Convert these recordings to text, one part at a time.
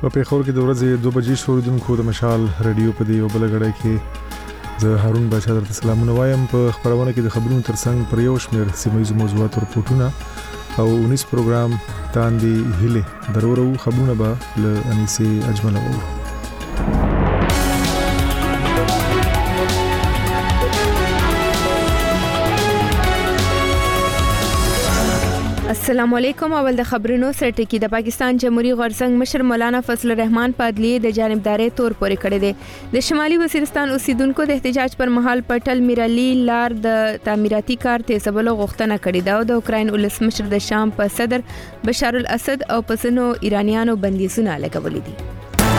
په پیښور کې د ورځې 2 بجې شوریدونکو د مشال رادیو په دی او بلګړی کې زه هارون بچا درته سلامونه وایم. په خبرونه کې د خبرونو ترڅنګ پر یو شمېر سیمایي موضوعات او رپورټونه او 19 پروګرام تاندې هله ضرورو خبرونه به ل انیسي اجمل وو. السلام علیکم. اول د خبرونو سرټکی. د پاکستان جمهوریت غورځنګ مشر مولانا فضل الرحمن په عدلیې د جانبداري تور پورې کړی دی. د شمالي وزیرستان اوسیدونکو د احتجاج پر مهال پټل میرالي لار د تعمیراتي کار تیزولو غوښتنه کړې ده او د اوکراین ولسمشر د شام په صدر بشار الاسد او پسنو ایرانیانو بندیزونه لګولې دي.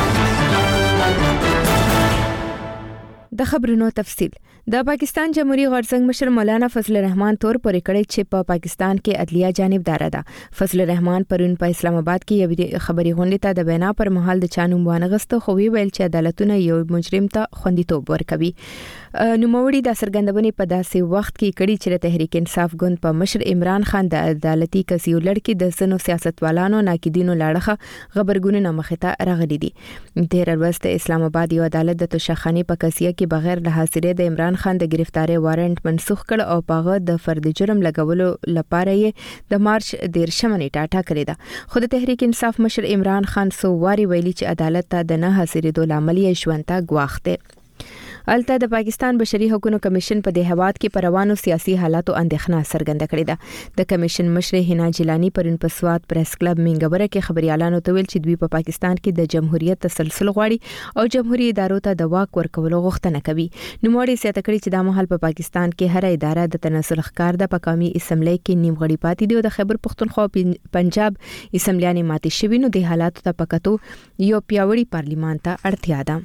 د خبرونو تفصیل. د پاکستان جمهوریت غورځنګ مشر مولانا فضل الرحمن تور پورې کړی چې په پاکستان کې عدلیه جانبدار ده. فضل الرحمن پرون په اسلام آباد کې یو خبري غونډه ته د بیان پر مهال د چانو وانغست خو ویل چې عدالتونه یو مجرم ته خوندیتوب ورکوي. نوموړي د سرګندونې په داسې وخت کې کړي چې تحریک انصاف ګوند په مشر عمران خان د عدالتي کسیو لړکې د سنو سیاستوالانو ناقدینو لاړه خبرګونونه مخته راغلي دي. تیر ورځ د اسلام آباد یو عدالت د توشخاني په کسیه کې بغیر له حاضرې د عمران خان د گرفتاری وارنټ منسوخ کړ او پاغه د فرد جرم لګولو لپاره یې د مارچ 13 نیټه ټاکلې ده. خو د تحریک انصاف مشر عمران خان سو واری ویلي چې عدالت ته د نه حاضرېدو لامل یې ژوند ته ګواښ الته د پاکستان بشري حقوقو کمیشن په د هواد کې پروانو سیاسي حالاتو اندېښنه څرګنده کړې ده. د کمیشن مشر هنا جیلانی پرون په سواد پریس کلب منګبره کې خبريالانو ته ویل چې دوی په پاکستان کې د جمهوریت تسلسل غواړي او جمهوریت ادارو ته د واک ورکولو غوښتنه کوي. نوموړي زیاته کړې چې د مهال په پاکستان کې هر اداره د تناسل ښکار د قومي اسمبلی کې نیمغړي پاتې دي او د خیبر پختونخوا پنجاب اسمبلیانه ماتې شوی نو د حالاتو ته پکاتو یو پیاوړي پارلیمان ته اړتیا ده.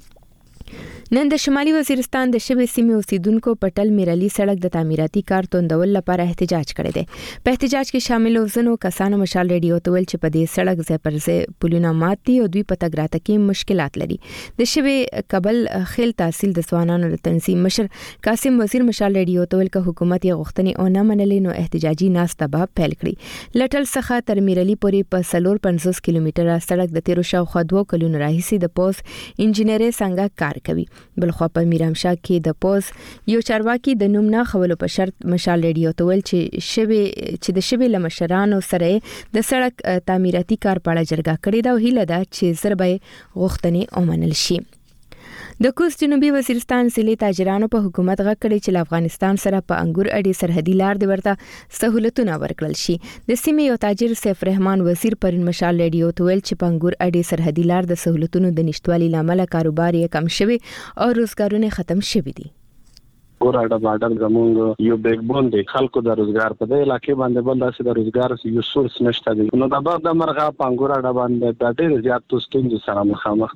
نن د شمالي وزیرستان د شبې سیمې اوسیدونکو پټل میرالي سړک د تعمیراتي کار توندول لپاره احتجاج کړی دی. په احتجاج کې شامل وزنو کسانو مشال رادیو ته ویل چې په دې سړک ځای پر ځای پلونه ماتي او دوی په تګ راته کې مشکلات لري. د شبې قبل خیل تحصیل د ځوانانو د تنظیم مشر قاسم وزیر مشال رادیو ته ویل چې حکومت یې غوښتنې او نه منلې نو احتجاجي ناسته به پیل کړي. لټل څخه تر میرالي پورې په 50 کیلومتره سړک د 13 2 کلونو راهیسې د پوز انجینری څنګه کار کوي. بلخوا په میرامشاه کې د پوز یو چارواکي د نوم نه خولو په شرط مشال رادیو ته ویل چې د شبې لمشرانو سره د سړک تعمیراتي کار په اړه جرګه کړې ده او هیله ده چې زربې غوښتنې اومنل شي. د کوز جنوبي وزیرستان ضلع تاجرانو په حکومت غږ کړی چې افغانستان سره په انګور اډې سرحدي لار د ورته سہولتونه ورکړل شي. د سیمې یو تاجر سیف رحمان وزیر پرون مشال رادیو ته ویل چې په انګور اډې سرحدي لار د سہولتونو د نشټوالي لامل کاروبار یې کم شوی او روزګارونه ختم شوی دي. ګوراډه بارډر زمونږ یو بیک بون دی خلکو د روزګار په دې علاقې باندې بل داسې د روزګار یو سورس نشته دی. نو د بعد د مرغه پنګوراډه باندې د ډېر زیات توستینځ سره مخامخ.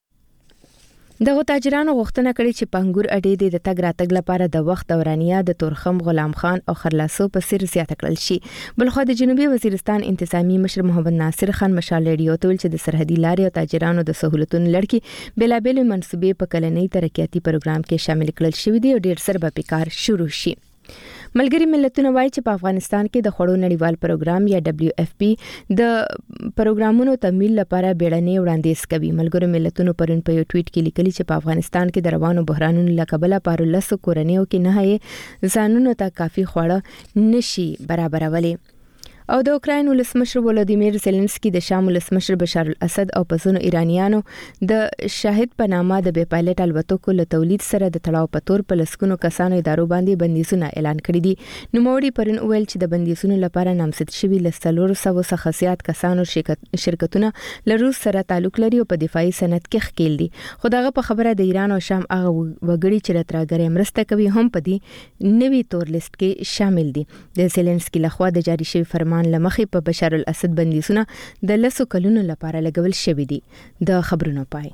دغه تاجرانو غوښتنه کړې چې پنګور اډې د تګ راتګ لپاره د وخت دورانیه د تورخم غلام خان او خرلاسو په سر زیاته کړل شي. بلخو د جنوبي وزیرستان انتظامی مشر محمد ناصر خان مشال رادیو ته ویل چې د سرحدي لارې او تاجرانو د سہولتونو لړکی بلابل منصوبې په کلنۍ ترقیاتي پروګرام کې شامل کړل شوی دی او ډېر سر به کار شروع شي. ملګری ملتونه وایي چې په افغانستان کې د خړو نړیوال پروګرام یا WFP د پروګرامونو تمویل لپاره بیړنۍ وړاندیز کوي. ملګری ملتونو پرون په یو ټویټ کې لیکلي چې په افغانستان کې د روانو بحرانونو لکبله پر لسو کورنیو کې نه هي ځانونو ته کافي خواړه نشي برابرولي. او د اوکراین ولسمشر ولادیمیر زيلنسکي د شام ولسمشر بشار الاسد او پسونو ایرانیانو د شاهد په نامه د بې پایلټ الوتکو له تولید سره د تړاو په تور په لسکونو کسانو ادارو باندې بندیزونه اعلان کړی دي. نوموړي پرون ویل چې د بندیزونو لپاره نامزد شوي ل 300 څخه کسانو شرکتونه له روس سره تعلق لري او په دفاعي صنعت کې ښکیل دي. خو دغه په خبره د ایران او شام هغه وګړي چې راتراګرې مرسته کوي هم په دې نوي تور لیست کې شامل دي. د زيلنسکي لخوا د جاری شوی فرمان لمخې په بشار الاسد بندیزونه د 10 کلونو لپاره لګول شوی دي. د خبرونو پای.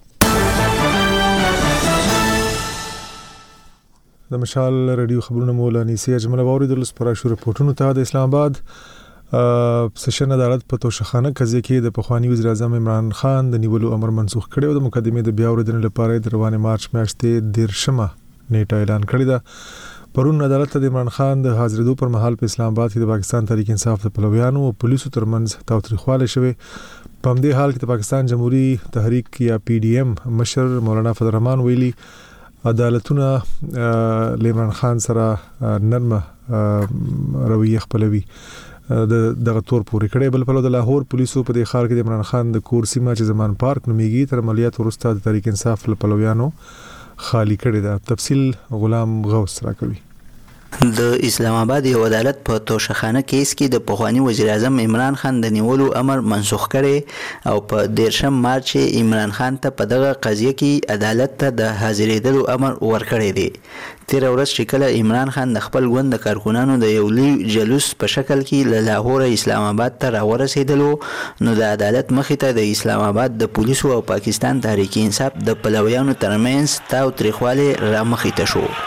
د مشال رادیو خبرونه مولانا سي اجمل باوري د لسپراشو رپورټونو ته د اسلام آباد سیشن عدالت په توشخانه قضیه کې د پخوانی وزیر اعظم عمران خان د نیولو امر منسوخ کړي او د مقدمې د بیا اوریدنې لپاره د روانه مارچ میاشتې 13 نیټه اعلان کړی ده. پرون عدالت د عمران خان د حاضرېدو پر مهال په اسلام آباد کې د پاکستان تحریک انصاف د پلویانو او پولیسو ترمنځ تاوتریخواله شوه. په همدې حال کې د پاکستان جمهوریت تحریک یا پی ډی ایم مشر مولانا فضل الرحمن ویلي عدالتونه عمران خان سره نرمه رویه خپلوي دغه تور پورې کړي. بل په د لاهور پولیسو په دې خار کې د عمران خان د کور سیمه چې زمان پارک نوميږي تر عملیات وروسته د تحریک انصاف لپلویانو خالی کړي ده. تفصیل غلام غوث راکوي. د اسلام آباد یو عدالت په توشخانه کیس کې د پخوانی وزیر اعظم عمران خان د نیولو امر منسوخ کړي او په 13 مارچ عمران خان ته په دغه قضیه کې عدالت ته د حاضرېدلو امر ورکړی دی. تیر ورځ چې کله عمران خان د خپل ګوند د کارکونانو د یو لوی جلوس په شکل کې له لاهور اسلام آباد ته راورسېدلو نو د عدالت مخې ته د اسلام آباد د پولیسو او پاکستان تحریک انصاف د پلویانو ترمنځ تاو تریخواله را مخې ته شو.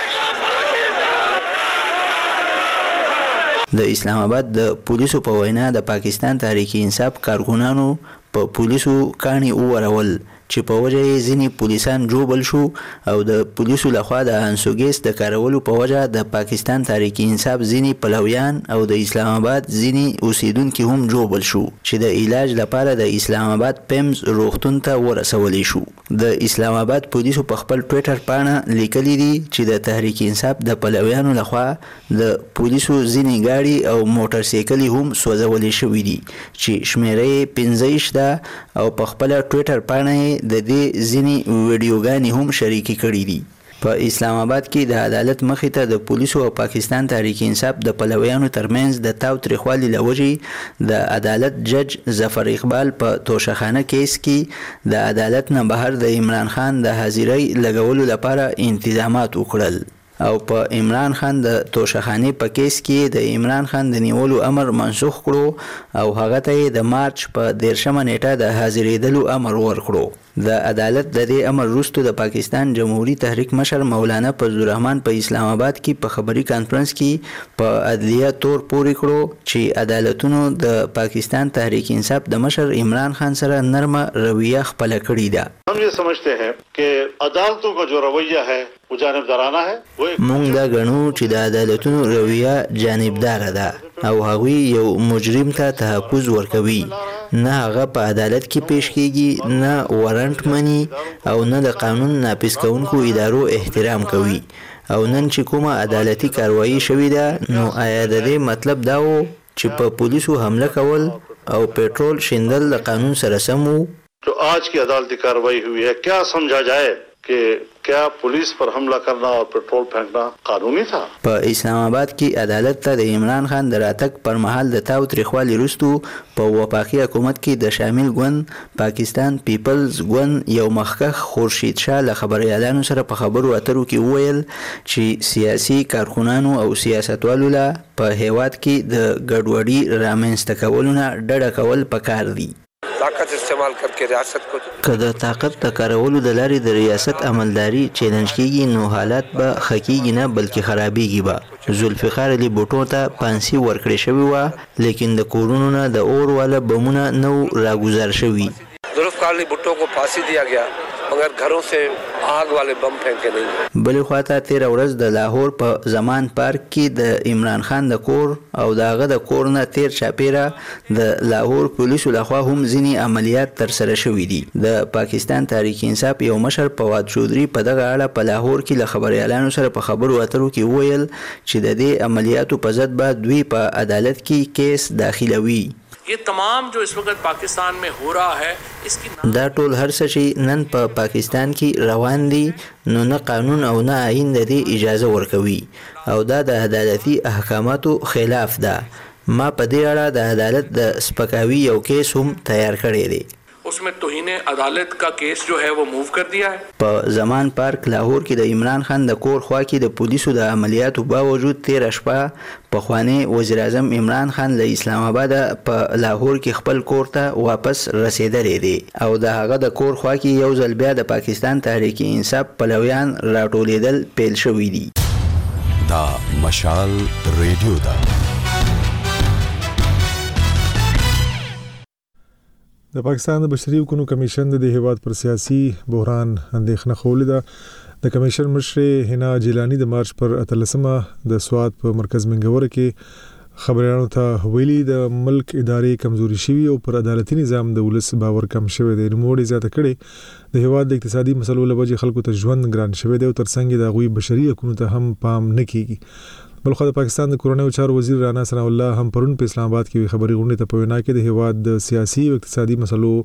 د اسلام آباد د پولیسو په وینا د پاکستان تحریک انصاف کارکونانو په پولیسو کاڼي وورول چې په وجه یې ځینې پولیسان جوبل شو او د پولیسو لخوا د انسوګیس د کارولو په وجه د پاکستان تحریک انصاف ځینې پلویان او د اسلام آباد ځینې اوسیدونکي هم جوبل شو چې د علاج لپاره د اسلام آباد پیمز روغتون ته ورسولی شو. د اسلام آباد پولیسو په خپل ټویټر پاڼه لیکلي دي چې د تحریک انصاف د پلویانو لخوا د پولیسو ځینې گاډي او موټر سایکل هم سوځولې شوې دي چې شمیره 15 ده او په خپل ټویټر پاڼه د دې ځینی ویډیوګانې هم شریکې کړې دي. په اسلام آباد کې د عدالت مخې ته د پولیسو او پاکستان تحریک انصاف د پلویانو ترمنځ د تاو تریخوالي لوجې د عدالت جج ظفر اقبال په توشخانه کیس کې د عدالت نه بهر د عمران خان د حاضرۍ لګولو لپاره انتظامات وکړل او په عمران خان د توشخانه په کیس کې د عمران خان د نیولو امر منسوخ کړو او هغه ته د مارچ په 13 نیټه د حاضرېدلو امر ورکړو. د عدالت د دې امر وروسته د پاکستان جمهوریت تحریک مشر مولانا فضل الرحمن په اسلام آباد کې په خبري کانفرنس کې په عدلیه تور پورې کړو چې عدالتونو د پاکستان تحریک انصاف د مشر عمران خان سره نرمه رویه خپل کړې ده. हम ये समझते हैं कि अदालतों का जो रवैया है वो जानिबदाराना है. مونږ دا غنو چې د عدالتونو رویه جانبدار ده او هغوی یو مجرم ته تحفظ ورکوي، نه هغه په عدالت کې پیش کیږي، نه وارنټ مني او نه د قانون نافذ کوونکو ادارو احترام کوي. او نن چې کومه عدالتي کاروایی شوې ده نو آیا د دې مطلب دا و چې په پولیسو حمله کول او पेट्रोल شیندل د قانون سره سم وو؟ जो आज की अदालती कार्रवाई हुई है क्या समझा जाए कि क्या पुलिस पर हमला करना और पेट्रोल फेंकना कानूनी था؟ په اسلام آباد کې عدالت ته د عمران خان د راتګ پر مهال د تاو تریخوالي وروستو په وفاقي حکومت کې د شامل ګوند پاکستان پیپلز ګوند یو مخکښ خورشید شاه له خبريالانو سره په خبرو اترو کې وویل چې سیاسي کارکونانو او سیاستوالو له په هیواد کې د ګډوډي رامنځته کولو نه ډډه کول پکار دي. طاقت استعمال کرके ریاست کو که د طاقت د کارولو د لارې د ریاست عملداري چیلنج کیږي نو حالات به خکېږي نه بلکې خرابېږي به. ذوالفقار علي بوټو ته پانسي ورکړې شوې وه لیکن د کورونو نه د اور والا بمونه نو راګوزار شوي. ذوالفقار علي بوټو کو फांसी दिया गया मगर घरों से आग वाले बम फेंके नहीं. بلې خواته تیر ورځ د لاهور په زمان پارک کې د عمران خان د کور او داغه د کور نه تیر چاپیره د لاهور پولیسو لخوا هم ځینې عملیات تر سره شوي دي. د پاکستان تحریک انصاف یو مشر فواد چودري په دغه اړه په لاهور کې له خبريالانو سره په خبرو اترو کې وویل چې د دې عملیاتو په ضد به دوی په عدالت کې کیس داخلوي. ये तमाम जो इस वक्त पाकिस्तान में हो रहा है इसकी دا ټول هر څه چې نن په پاکستان کې روان دي نو نه قانون او نه آئین د دې اجازه ورکوي او دا د عدالتي احکاماتو خلاف ده. ما په دې اړه د عدالت د سپکاوي یو کیس هم تیار کړی دی. उसमें तौहीन अदालत का केस जो है वो मूव कर दिया है. په زمان پارک لاهور کې د عمران خان د کور خوا کې د پولیسو د عملیاتو باوجود تیر شپه پخوانی وزیر اعظم عمران خان له اسلام آباد په لاهور کې خپل کور ته واپس رسیدلی دی او د هغه د کور خوا کې یو ځل بیا د پاکستان تحریک انصاف پلویان راټولېدل پیل شوي دي. دا مشال ریډیو ده. د پاکستان د بشري حقوقو کمیشن د هیواد پر سیاسي بحران اندېښنه خولې ده. د کمیشن مشر حنا جیلانی د مارچ پر 13مه د سواد په مرکز منګوره کې خبريالانو ته ویلي د ملک ادارې کمزوري شوي او پر عدالتي نظام د ولس باور کم شوی دی. نوموړي زیاته کړې د هیواد د اقتصادي مسلو له وجې خلکو ته ژوند ګران شوی دی او ترڅنګ د هغوی بشري حقوقو ته هم پام نه کیږي. بلخو د پاکستان د کورنیو چارو وزیر رانا ثناء الله هم پرون په اسلام آباد کې خبري غونډه ته په وینا کې د هیواد د سیاسي او اقتصادي مسلو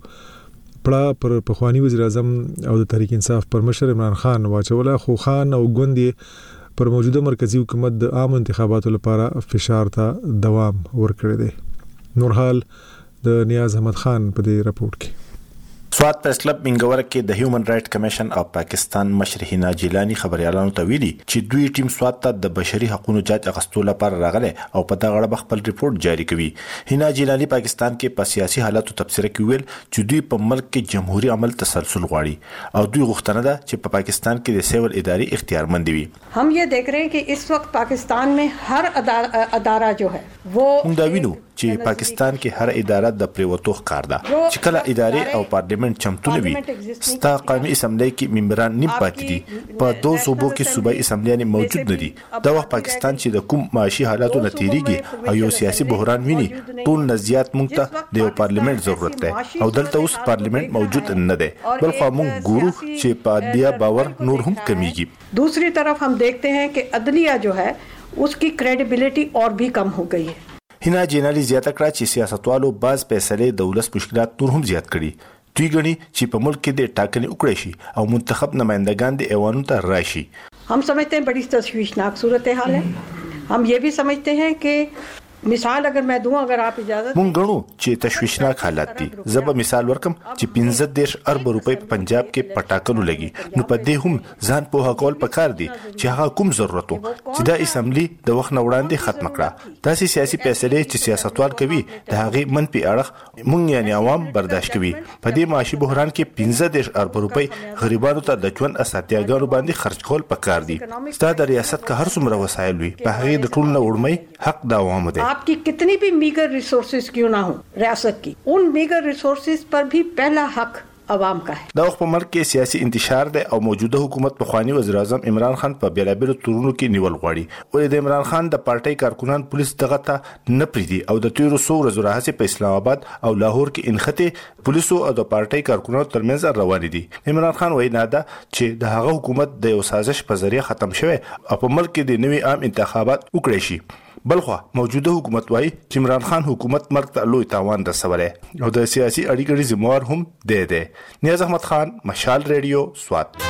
پړه پر پخوانی وزیر اعظم او د تحریک انصاف پر مشر عمران خان واچوله، خو خان او ګوندې پر موجوده مرکزی حکومت د عام انتخاباتو لپاره فشار ته دوام ورکړی دی. نورحال د نیاز احمد خان په دې راپورټ کې. سوات پریس کلب منګور کې د هیومن رائټ کمیشن او پاکستان مشر هینا جیلانی خبريالانو ته ویلي چې دوی ټیم سوات ته د بشري حقوقو جاج اغستو لپاره راغله او په دغه اړه خپل ریپورت جاری کوي. هینا جیلانی پاکستان کې په سیاسي حالاتو تبصره کوي چې دوی په ملک کې جمهوریت عمل تسلسل غواړي او دوی غوښتنه ده چې په پاکستان کې د سیول اداري اختیارمند وي. हम ये देख रहे हैं कि इस वक्त पाकिस्तान में हर अदारा जो है वो دا وینو چې پاکستان کې هر اداره د پریوتو ښکار ده چې کله ادارې او پارلیمنت چمتونه وي. ستا قومي اسمبلی کې ممبران نیم پاتې دي، په دوه صوبو کې صوبایي اسمبلیان موجود نه دي. دا وخت پاکستان چې د کوم معاشي حالاتو نتیریږي او یو سیاسي بحران ویني، ټول نزيات موږ ته د یو پارلیمنت ضرورت دی او دلته اوس پارلیمنت موجود نه دی. بل خو موږ ګورو چې په عدلیه باور نور هم کمیږي. दूसरी तरफ हम देखते हैं कि अदलिया जो है उसकी क्रेडिबिलिटी और भी कम हो गई है. هینا جینالی زیاته کړه چې سیاستوالو باز فیصلې د ولس مشکلات نور هم زیات کړي. دوی غني چې په ملک کې د ټاکنې وکړي شي او منتخب نمائندگان د ایوانو ته راشي. हम समझते हैं बड़ी तशवीशनाक सूरत हाल है. हम ये भी समझते हैं कि مثال اگر मैं दूं اگر आप اجازه مونږ غنو چې تشویشناک حالات دي. زب مثال ورکم چې 15 ارب روپۍ په پنجاب کې پټاکنو لګي، نو په دې هم ځان په حقول پکار دي چې هغه کوم ضرورت وو چې د اسمبلی د وخت وړاندې ختم کړه. تاسو سیاسي فیصلې چې سیاستوال کوي د هغه منفي اړخ مونږ یعنی عوام برداشت کوي. په دې معاشي بحران کې 15 ارب روپۍ غریبانو ته د ژوند اسانتیاګانو باندې خرج کول پکار دي. ستاسو د ریاست که هر څومره وسایل وي، په هغه د ټول نه وړمۍ حق د عوامو دی. आपकी कितनी भी मीगर रिसोर्सेज क्यों ना हो रियासत की, उन मीगर रिसोर्सेज पर भी पहला हक عوام کا ہے. دا وخت په ملک کې سیاسي انتشار دی او موجوده حکومت په خوانی وزیر اعظم عمران خان په بیلابیلو تورونو کې نیول غواړي. ولې د عمران خان د پارټۍ کارکونان پولیس دغه ته نه پریدي او د تیرو 100 ورځو راهیسې په اسلام آباد او لاهور کې انخته پولیسو او د پارټۍ کارکونانو ترمنځ روان دي. عمران خان وایي نه ده چې د هغه حکومت د یو سازش په ذریعہ ختم شوی او په ملک کې د نوي عام انتخابات وکړي شي. بلخو موجوده حکومت وايي چې عمران خان حکومت مرګ ته لوی تاوان رسولی او د سیاسي اړیکو ذمہوار هم دی. نیاز احمد خان، مشال ریډیو، سوات.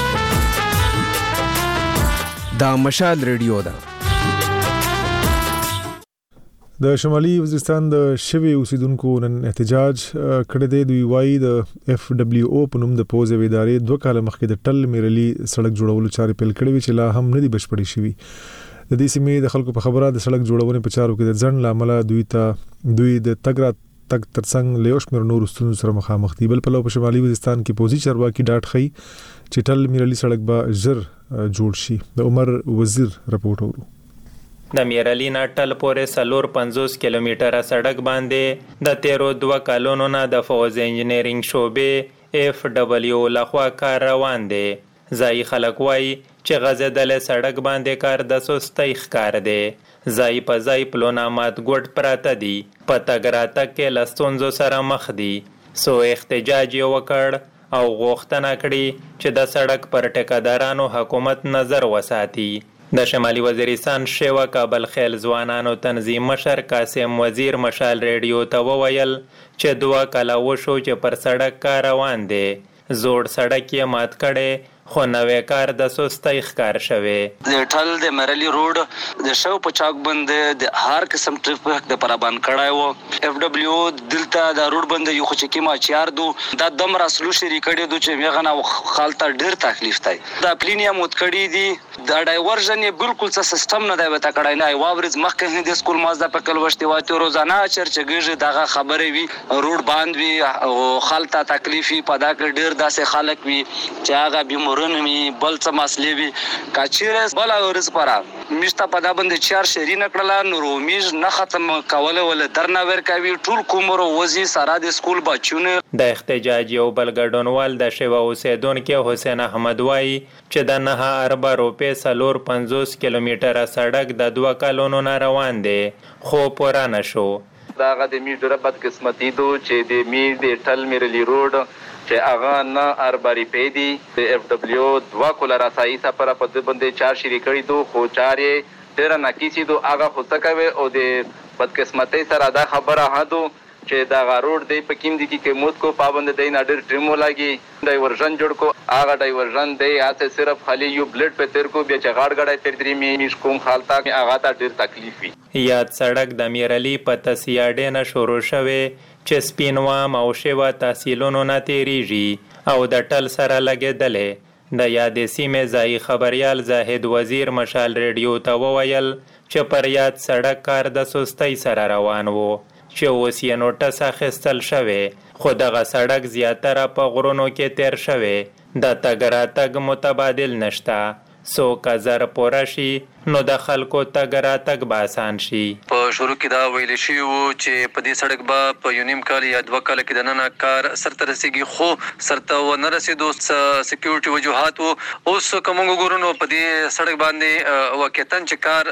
دا مشال ریډیو ده. د شمالي وزیرستان د شوی اوسیدونکو نن احتجاج کړی دی. دوی وايي د FWO په نوم د پوز ادارې 2 کال مخکې د ټل میرلی سړک جوړولو چارې پیل کړې وي چې لا هم نه دي بشپړې شوي. د دې سیمې د خلکو په خبره د سړک جوړونې په چارو کې د ځنډ لامل دوی د تګ ترڅنګ له شمېر نور ستونزو سره مخامخ دي. بل په شمالي وزیرستان کې پوزي چارواکي ډاټ خي چې ټل میرلی سړک به ژر جوړ شي. د عمر وزیر رپورټ ورو. د میرلی نه ټل پورې 50 کیلومتره سړک باندې د 13 کالونو نه د فوز انجینرینګ شوبې FWO لخوا کار روان دی. ځای خلک وایي چې غځېدلی سړک باندې کار د سستۍ ښکار دی. ځای په ځای پلونامات ګوډ پراته دي، په تګ راتګ کې له ستونزو سره مخ دي. سو احتجاج یې وکړ او غوښتنه کړي چې د سړک پر ټیکهدارانو حکومت نظر وساتي. د شمالي وزیرستان شیوا کابل خیل ځوانانو تنظیم مشر قاسم وزیر مشال ریډیو ته وویل چې 2 کاله وشو چې پر سړک کار روان دی. زوړ سړک یې مات کړی خو نوې کار د سستۍ ښکار شوی. د ټل د مرلی روډ د شو په چاک باندې د هر قسم ټریفیک د پرابان کړای وو. FWO دلته د روډ باندې یو خو کیما چار دو د دم راسلو شری کړي دو چې میغه خالته ډیر تکلیف دی. د پلینیم مت کړي دي د ډایورژن یې بالکل څه سیستم نه دی وته کړای نه واورز مخکې هند سکول مازدا په کل وشتي واته روزانه چرچګږي دغه خبرې وي روډ باندې وي او خالته تکلیفي پدا کې ډیر داسې خلک وي چې هغه بیمار تورن می بل څه مسلې وي کچېره بل ورس پره مشته پدا باندې چار شری نکړه نو میز نه ختم کوله ول درنا ور کوي ټول کومر وزي سارا د سکول بچونه. د احتجاج یو بل ګډونوال د شیوا اوسیدونکو حسین احمد وای چې د 9 روپے 450 کیلومتره سړک د 2 کلونو نه روان دی خو پوره نشو. داغه د میډره بد قسمتي دو چې د میډ د ټل میرلی روډ چې هغه نه ارباري پیدي د اف دبليو 2 کوله راسایي سفر په د باندې 4 شری کړي دو خو 4 ډیر ناکیسي دو هغه خو څه کوي او د بد قسمتي سره دا خبره هادو چې دا روډ دی په کیم دي کې موت کو پابند دی نه ډیر ټریمو لاګي ډایورژن جوړ کو هغه ډایورژن دی هڅه صرف خالي یو بلډ په تیر کو بیا چې غاړ غړای تر درې می کوم حالت هغه ته ډیر تکلیف وي. یاد سړک د میرلی په تسیاډې نه شروع شوه چې سپینوام او شیوا تحصیلونو نه تیریږي او د ټل سره لګېدلې. د یادې سیمې ځایي خبریال زاهد وزیر مشال ریډیو ته وویل چې پر یاد سړک کار د سستۍ سره روان وو چې اوس یې نوټس اخیستل شوی خو دغه سړک زیاتره په غرونو کې تیر شوی د تګ راتګ متبادل نشته. سو کزر پوره شي نو د خلکو تګ راتګ به آسان شي. په شروع کې دا ویل شي وو چې په دې سړک به په یونیم کال یا 2 کال کې د نن کار سرته رسیږي خو سرته و نه رسیدو سکیورټي وجوهات وو. اوس کوم ګورونو په دې سړک باندې واقعتاً چې کار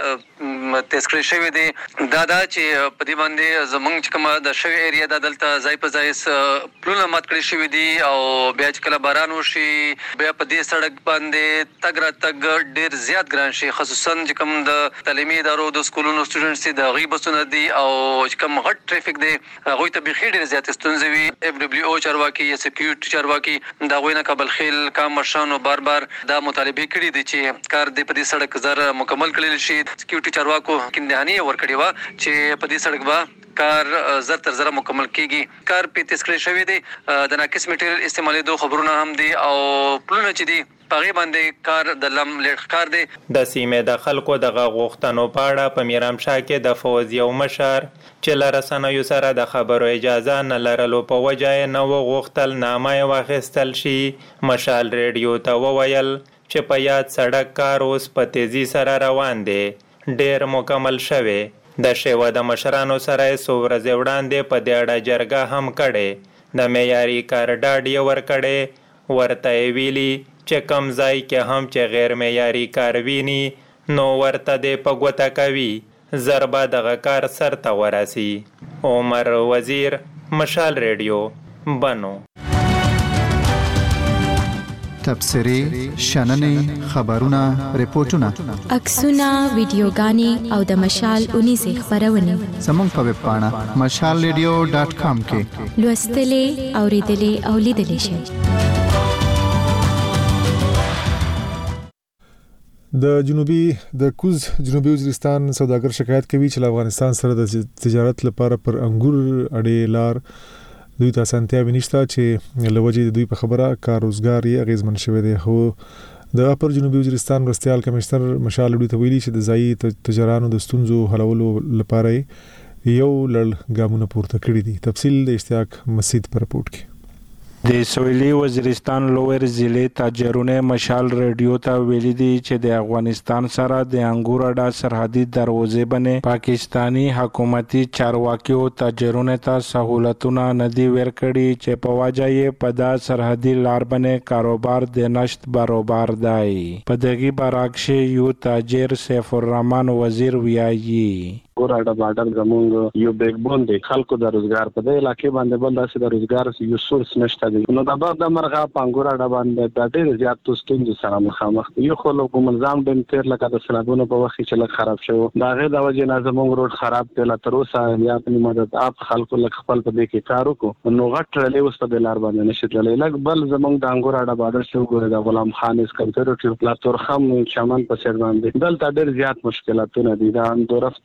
تیز کړی شوی دی دا چې په دې باندې زمونږ چې کومه د شوی ایریا د دلته ځای په ځای پلونه مات کړی شوی دی او بیا چې کله باران وشي بیا په دې سړک باندې تګ راتګ ډیر زیات ګران شي خصوصا چې کوم د تعلیمي ادارو د سکولونو سټوډنټس د غیبسونه دي او چې کوم غټ ټریفیک دی هغه ته به ډیر زیات ستونزې وي. اف دبليو او چارواکي یا سکیورټي چارواکي دا غوینه قبل خیل کام مرشانو بار دا مطالبه کړي دي چې کار د په دې سړک زر مکمل کړل شي. سکیورټي چارواکو کیندهانی ورکړي وا چې په دې سړک با کار زر تر زر مکمل کیږي. کار په تیز کړی شوی دی د ناقص میټیریل استعمالېدو خبرونه هم دي او پلونه چې دي پغې باندې کار د لم لیټ کار دی. د سیمې د خلکو د غوښتنو په اړه په میرامشاه کې د فوز یو مشر چې له رسنیو سره د خبرو اجازه نه لرلو په وجه یې نه وغوښتل نامه یې واخیستل شي. مشال ریډیو ته وویل چې په یاد سړک کار اوس په تیزی سره روان دی ډیر مکمل شوی. د شیوا د مشرانو سره څو ورځې وړاندې په دې اړه جرګه هم کړې. د معیاري کار ډاډ یې ورکړی ورته یې ویلي چې کم ځای کې هم چې غیر معیاري کار ویني نو ورته دې په ګوته کوي ضربه دغه کار سرته ورسي. عمر وزیر مشال ریډیو بنو. تبصرې شننې خبرونه ریپورتونه عکسونه ویډیوګانې او د مشال 19 خبرونه زموږ په ویب پاڼه mashalradio.com کې لوستلې اوریدلې او لیدلې شئ. د کوز جنوبي وزیرستان سوداګر شکایت کوي چې افغانستان سره د تجارت لپاره پر انګور اړې لار دوی ته سنتیا ونیشته چې لوجې دوی په خبره کار روزګار یې اغیزمن شوی دی. خو د اپر جنوبي وزیرستان مرستیال کمشنر مشال دوی ته ویلي چې د ځایي تجارانو د ستونزو حلولو لپاره یو لړ ګامونه پورته کړي دي. تفصیل د اشتیاق مسعود پر رپورت کې. د سویلي وزیرستان لویر ضلع تاجرونه مشال ریډیو ته ویلي دي چې د افغانستان سره د انګور اډه سرحدي دروازې باندې پاکستانی حکومتي چارواکیو تاجرونه ته سہولتونه ندي ورکړي چې په وجه یې په دا سرحدي لار باندې کاروبار د نشت برابر دی. په دغه برعکس یو تاجر سیف الرحمن وزیر ویایي ګوراډه بارډر زمونږ یو بیک بون دی خلکو د روزګار په دې علاقې باندې بل داسې د روزګار یو سورس نشته دی. نو د بعد د مرغه پنګوراډه باندې د ډېر زیات ستونزو سره مخامخ یو خو له کوم نظام د تیر لکه د سرابونو په وخت چې لږ خراب شو دا غي د وجه نه زمونږ روډ خراب دی لا تر اوسه یا په مدد اپ خلکو لږ خپل په دې کې کار وکړو نو غټ لري اوس په لار باندې نشي تللی. لږ بل زمونږ د انګوراډه بارډر شو ګوره د غلام خان اس کمپیوټر پلاتفورم چمن په سر باندې دلته ډېر زیات مشکلاتونه دي. دا اندورفت یو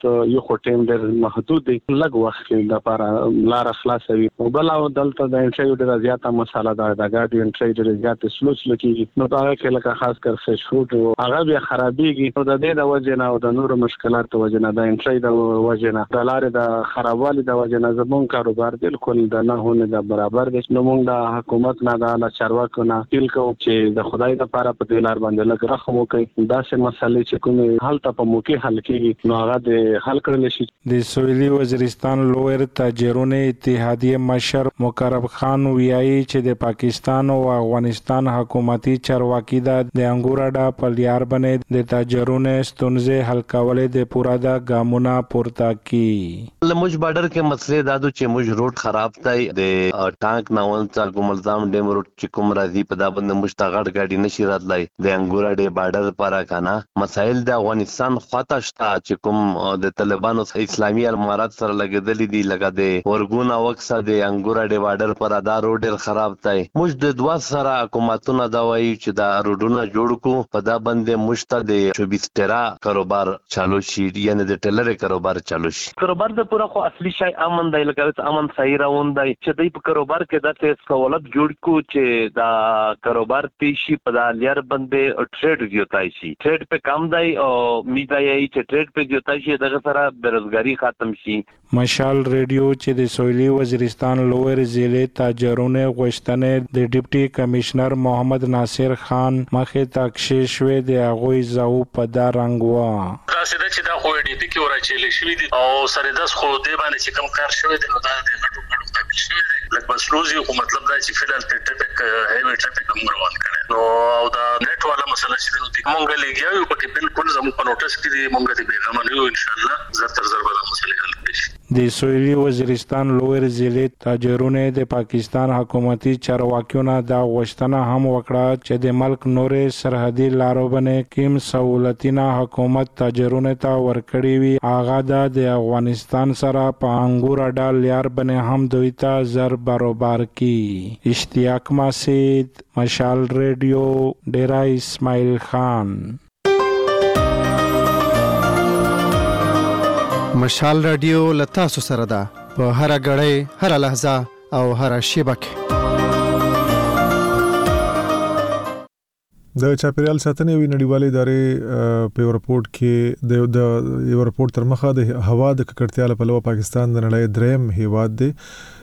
خو ټیم ډېر محدود دی لږ وخت کې د لپاره لار خلاصوي او بل او دلته د انټری ډېر زیاته مساله ده د ګاډي انټری ډېر زیات سلوچ لکه نو هغه کې لکه خاص کر فش فوډ او هغه بیا خرابېږي او د دې د وجه نه او د نورو مشکلاتو وجه نه د انټری د وجه نه د لارې د خرابوالي د وجه نه زموږ کاروبار بالکل د نه هونه د برابر دي نو موږ د حکومت نه د چارواکو نه اپیل کوو چې د خدای لپاره په دې لار باندې لږ رحم وکړي دا سه مسلې چې کومه حل ته په موقع حل کیږي نو هغه د حل کړل شي. د سویلي وزیرستان لویر تاجرونو اتحادیه مشر مقرب خان ویایي چې د پاکستان او افغانستان حکومتي چارواکي د انګور اډه په لیار باندې د تاجرونو ستونزې حل کولې د پورا د ګامونه پورته کی. لمج بارډر کې مسلې دادو چې موږ روډ خراب دی د ټانک ناول څخه کوملزام ډیم روډ چې کوم راځي په دا باندې مشتغړ ګاډي نشي راتلای د انګور اډه بارډر پر کنه مسائل د افغانستان خواته شته چې کوم د طالبانو اسلامي امارات سره لګیدلې دي لکه د ورګون وکسه د انګور اډه بارډر پر ادا روډ ډیر خراب دی. موږ د دوا سره حکومتونه دا وایي چې دا روډونه جوړ کو په دا باندې مشته د 24 ټرا کاروبار چالو شي یعنی د ټلر کاروبار چالو شي. کاروبار د پورا خو اصلي شای امن دی لکه امن صحیح راوند دی چې د په کاروبار کې د تیس سہولت جوړ کو چې دا کاروبار پیشي په د لیر باندې ټریډ جوړای شي ټریډ په کم دی او میدای چې ټریډ په جوړای شي دغه سره بیروزګاری ختم شي. مشال ریډیو چې د سویلي وزیرستان لویر ضلع تاجرونو غوښتنې د ډیپټي کمشنر محمد ناصر خان مخې تاکشې شوې د هغوی زاو په دا رنګ و دا سده چې دا خو ډی پی کې ورچېل شوې دي او سره داس خو دې باندې چې کم کار شوی دی نو دا د غټو غټو قابل شوی دی لکه بسلوزي خو مطلب دا چې فلال ټریفیک هیوی ټریفیک هم روان کړي نو او دا نیټ والا مسله چې نو د مونږ لګیاو په کې بالکل زموږ په نوټس کې دی مونږ دې بیغمه نه یو ان شاء الله زر تر زر به دا مسله حل کړي. د سویلي وزیرستان لویر ضلع تاجرونو د پاکستان حکومتي چارواکیو نه دا غوښتنه هم وکړه چې د ملک نورې سرحدي لارو باندې کوم سہولتونه حکومت تاجرونو ته ورکړي وي هغه د افغانستان سره په انګور اډه لیار باندې هم دوی ته زر برابر کی. اشتیاق ماسید مشال ریډیو ډیرا اسماعیل خان. مشال رادیو لتاسو سره ده په هر غړې هر لحظه او هر شیبه کې. د چاپیریال ساتنې وی نړیوالې ادارې په رپورت کې د یو رپورت تر مخه د هوا د ککړتیا په لور پاکستان د نړۍ دریم هیواد دی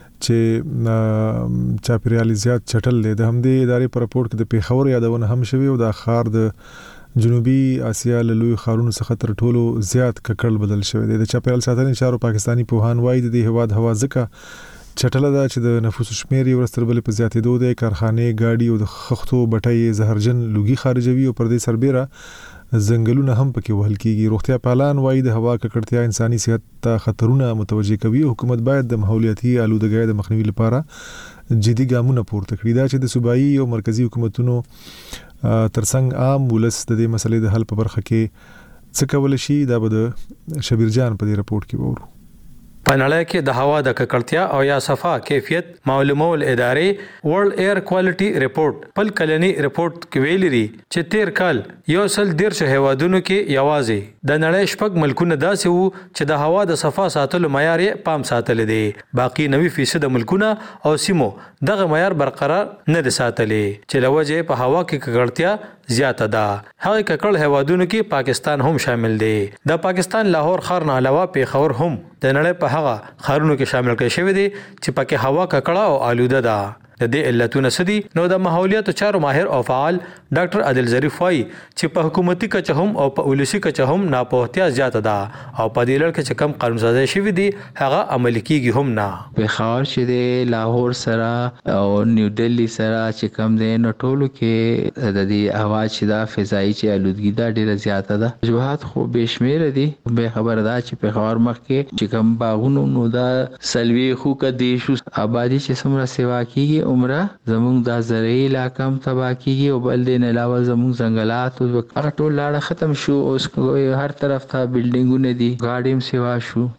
چې چاپیریال زیات چټل دی. د همدې ادارې په رپورت کې د پیښور یادونه هم شوی او د خار د جنوبي اسیا له لوی خارونو څخه تر ټولو زیات ککړ بدل شوی دی. د چاپیریال ساتنې چارو پاکستانی پوهان وایي د هیواد هوا ځکه چټله ده چې د نفوس شمیر یې ورستر بل په زیاتېدو دی. کارخانه ګاډي او د خښتو بټۍ زهرجن لوګي خارجوي او پر دې سربېره ځنګلونه هم پکې وهل کیږي. روغتیا پالان وایي د هوا ککړتیا انساني صحت ته خطرونه متوجه کوي. حکومت باید د ماحولیاتي آلودګۍ د مخنیوي لپاره جدي ګامونه پورته کړي. دا چې د صوبایي او مرکزی حکومتونو ترڅنګ عام ولس د دې مسلې د حل په برخه کې څه کول شي دا به د شبیر جان په دې رپورت کې وورو. په نړۍ کې د هوا د ککړتیا او یا صفا کیفیت معلومول ادارې ورلد ایر کوالټي ریپورت پل کلنی ریپورت کې ویلي دي چې تیر کال یو سل 150 هیوادونو کې یوازې د نړۍ شپږ ملکونه داسې وو چې د هوا د صفا ساتلو معیار یې پام ساتل دي. باقي 90% ملکونه او سیمو دغه معیار برقرار نه دي ساتلې چې لوجه په هوا کې ککړتیا زیاته ده. هغه ککړ هیوادونو کې پاکستان هم شامل دی. د پاکستان لاهور ښار نه علاوه پیښور هم د نړۍ په هغه ښارونو کې شامل کړي شوی دی چې پکې هوا ککړه او آلوده ده. د دې علتونه سدي نو د ماحولیاتو چارو ماهر او فعال ډاکټر عادل ظریف وايي چې په حکومتي کچه هم او په ولسی کچه هم ناپوهتیا زیاته ده او په دې لړ کې چې کم قانون سازي شوی دی هغه عملي کیږي هم نه. پیښور چې د لاهور سره او نیو دلی سره چې کم دی نو ټولو کې د دې هوا چې دا فضایي چې آلودګي دا ډیره زیاته ده. وجوهات خو بشمیره دي. به خبر ده چې پیښور مخ کې چې کم باغونو نو دا سلوي خو کې د شو آبادی چې سمره سیوا کیږي عمره زمونږ د زرعي علاقه هم تباه کیږي او بل دین علاوه زمونږ ځنګلات او هغه ټول لاړه ختم شو. اوس هر طرف ته بلډینګونه دي، ګاډي هم سیوا شو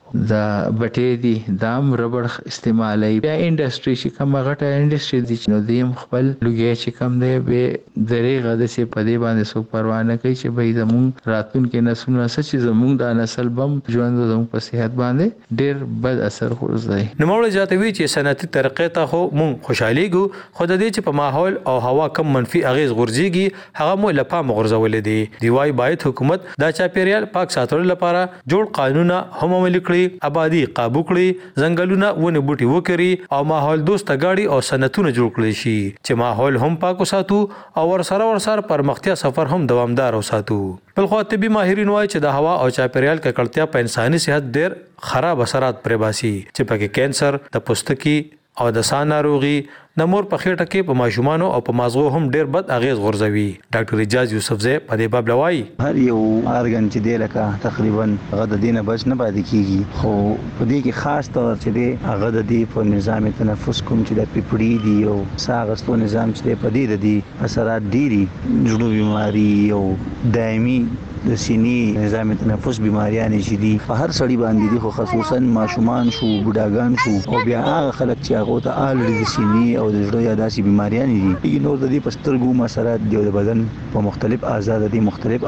دا بټې دي دام ربړ استعمالي بیا انډستری چې کوم غټه انډستری دي نو دیم خپل لګي چې کوم دی به درېغه د سي په دې باندې څوک پروا نه کوي چې به زموږ راتلونکي نسلونه چې زموږ د نسل بم ژوند زموږ په صحت باندې ډېر بد اثر ورځي. نو موږ جاتوي چې صنعتي ترقې ته خو مونږ خوشاليږو خو د دې چې په ماحول او هوا کم منفي اغیز غورځيږي هغه مو لپاره مغرضولې دي. دیوای باید حکومت دا چاپیریال پاک ساتلو لپاره جوړ قانونا هم عملي کړي، آبادی قابو کړي، ځنګلونه ونه بوټي وکړي او ماحول دوست غاړي او صنعتونه جوړ کړي شي چې ماحول هم پاک وساتو او ورسره پرمختیا سفر هم دوامدار وساتو. بل خو طبي ماهرین وایي چې د هوا او چاپیریال ککړتیا په انساني صحت ډېر خراب اثرات پرې باسي چې پکې کینسر، د پوستکي او د ساه ناروغي، د مور په خېټه کې په ماشومانو او په مازغو هم ډېر بد اغیز غورځوي. ډاکټر اجاز یوسفزی په دې باب لوایي هر یو ارګن چې دی لکه تقریبا هغه د دینه بچ نه پاتې کیږي، خو په دې کې خاص طور چې دی هغه د دې په نظام تنفس کوم چې د پیپړی دی او ساه غستو نظام چې په دې د دې اثرات ډيري جوړو بیماری او دایمي د سینې نظام تنفس بیماریاں چې دي په هر سړي باندې دي، خو خصوصا ماشومان شو، بوډاګان شو او بیا هغه خلک چې هغه ته آلریډي د سینې او د زړه یا داسې بیماریاں دي. نو د دې په سترګو اثرات دي او د بدن په مختلف اعضاء دي مختلف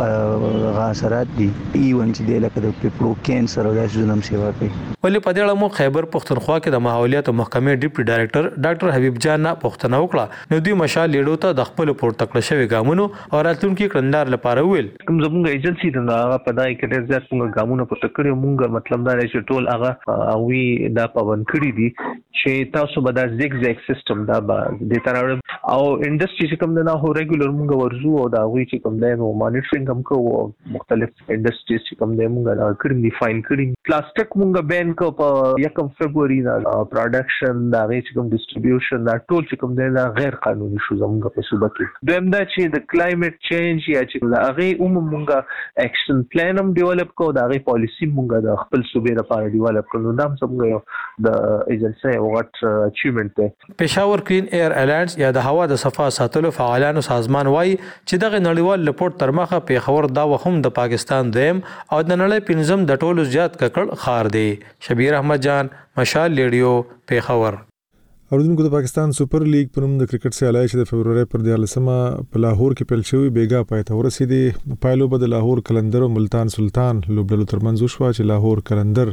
اثرات دي ایون چې د لکه د پیپړو کینسر او داسې زنم سیوا کوي. ولې په دې اړه مو خیبر پښتونخوا کې د ماحولیات محکمې ډیپټي ډایریکټر ډاکټر حبیب جان نه پوښتنه وکړه. نو دوی مشال لیډو ته د خپل پورته کړل شوی ګامونو او راتلونکي کړندار لپاره ویل کوم زموږ ایجنسی د هغه په دای کې ډېر زیات موږ ګامونه پورته کړی، موږ مطلب دا چې ټول هغه اوی دا پابند کړی دي چې تاسو به دا زیګ سیستم دا به د تر او انډستری چې کوم نه هو ریګولر موږ ورزو او دا وی چې کوم دی نو مانیټرینګ هم کوو. مختلف انډستریز چې کوم دی موږ دا کړی دي فاین کړی. پلاستیک موږ بین کو په 1 فبراير دا پروډکشن دا چې کوم ډیسټریبیوشن دا ټول چې کوم دی دا غیر قانوني شو زموږ په صوبه کې. دویم دا چې د کلایمټ چینج یا چې دا هغه موږ اکشن پلان هم ډیولپ کو، دا غي پالیسی موږ د خپل صوبې لپاره ډیولپ کړو. دا هم څنګه د ایجنسی او غټ اچیومنت دی. پېښور کلین ایر الانس یا د هوا د صفا ساتلو فعالانو سازمان وایي چې دغه نړیوال رپورت تر مخه پېښور دا وهم د پاکستان دیم او د نړۍ پنځم د ټولو زیات ککړ خار دی. شبیر احمد جان، مشال ریډیو، پېښور. اوردونکو د پاکستان سپر لیګ په نوم د کرکټ سیالي چې د فبرवरी پر 14مه په لاهور کې پیل شوی بیګا پای ته ورسېدي. پایلو به د لاهور کلندر او ملتان سلطان لوبډلو ترمنځ وشو چې لاهور کلندر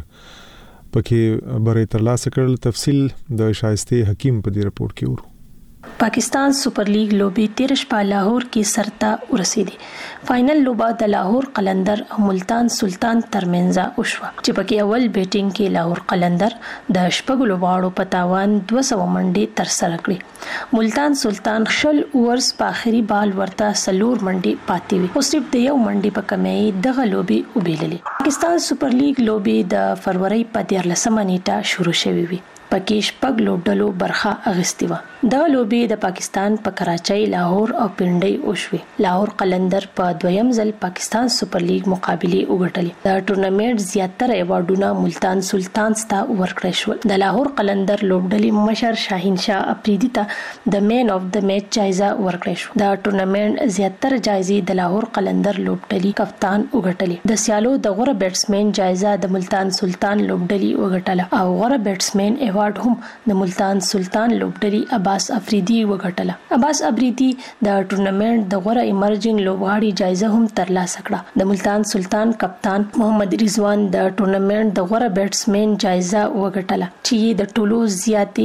پکې بری ترلاسه کړل. تفصیل د شایسته حکیم په دې رپورت کې ورو. پاکستان سپر لیگ لوبي 13 په لاهور کې سرته ورسېدي. فائنل لوبه د لاهور قلندر او ملتان سلطان ترمنځ وشوه چې پکې اول بیټینګ کې لاهور قلندر د شپږ لوباړو په تاوان 200 منډي تر سره کړې. ملتان سلطان شل اورز په اخري بال ورته سلور منډي پاتې وي او صرف د یو منډي په کمۍ دغه لوبي وبېللې. پاکستان سپر لیگ لوبي د فروری په 14مه نیټه شروع شوې وي. پکې شپږ لوبډلو برخه اغستې و. دا لوبي د پاکستان په کراچۍ، لاهور او پنډۍ وشوي. لاهور قلندر په دویم ځل پاکستان سپر لیگ مقابله وګټلې. د ټورنمنت زیاتره ایوارډونه ملتان سلطان ته ورکړل شو. د لاهور قلندر لوبډلې مشر شاهین شاه افریدي ته د مین اف د میچ جایزه ورکړل شو. د ټورنمنت زیاتره جایزې د لاهور قلندر لوبډلې کپتان وګټلې. د سیالو د غوره بیټسمن جایزه د ملتان سلطان لوبډلې وګټله او غوره بیټسمن ایوارډ هم د ملتان سلطان لوبډلې عباس افریدي وګټله. عباس افریدي د ټورنمنت د غوره ایمرجنګ لوبغاړي جایزه هم ترلاسه کړه. د ملتان سلطان کپتان محمد رضوان د ټورنمنت د غوره بیټسمن جایزه وګټله چې د ټولو زیاتې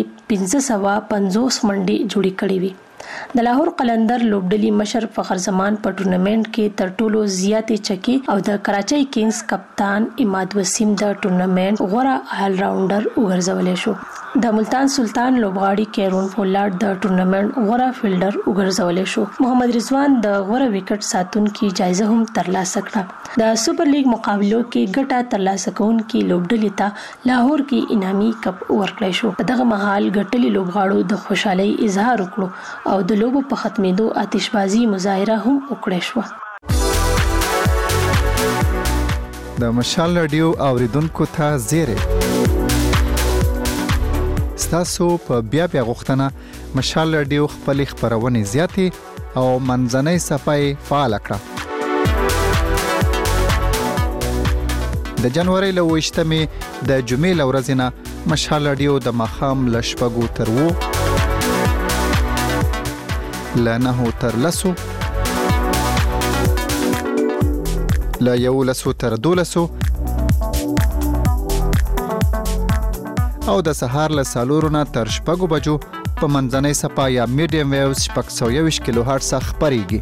1550 منډي جوړې کړې وي. د لاهور قلندر لوبډلې مشر فخر زمان په ټورنمنت کې تر ټولو زیاتې چکې او د کراچۍ کینګز کپتان اماد وسیم د ټورنمنت غوره آل راونډر وګرځولې شو. د ملتان سلطان لوبغاړي کیرون فولاد د ټورنمنت غوره فیلډر وګرځولې شو. محمد رضوان د غوره وکټ ساتونکي جایزه هم ترلاسه کړه. د سپر لیګ مقابلو کې ګټه ترلاسه کوونکي لوبډلې ته لاهور کې انعامي کپ ورکړل شو. په دغه مهال ګټلي لوبغاړو د خوشحالۍ اظهار وکړو او د لوبو په ختمېدو آتشبازي مظاهره هم وکړه شو. د مشال رادیو اوریدونکو ته زیری ستاسو په بیا غوښتنه مشال رادیو خپل خبرونه زیاتې او منځنۍ صفحه فعال کړه. د جنوري له 28مې د جمعې له ورځې نه مشال رادیو د ماښام له 6 تر 9 له 9 تر 10 له 11 تر 12 او د سهار له 4 نه تر 6 بجو په منځنۍ صفا یا میډیم ویوز 620 کیلو هرتز خپريږي.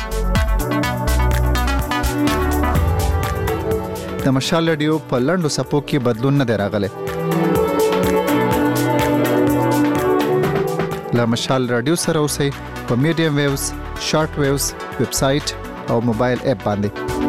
د مشال رادیو په لنډو صفو کې بدلون نه دی راغلی. له مشال رادیو سره اوسئ په میډیم ویوز، شارټ ویوز، ویب سټ او موبایل اپ باندې.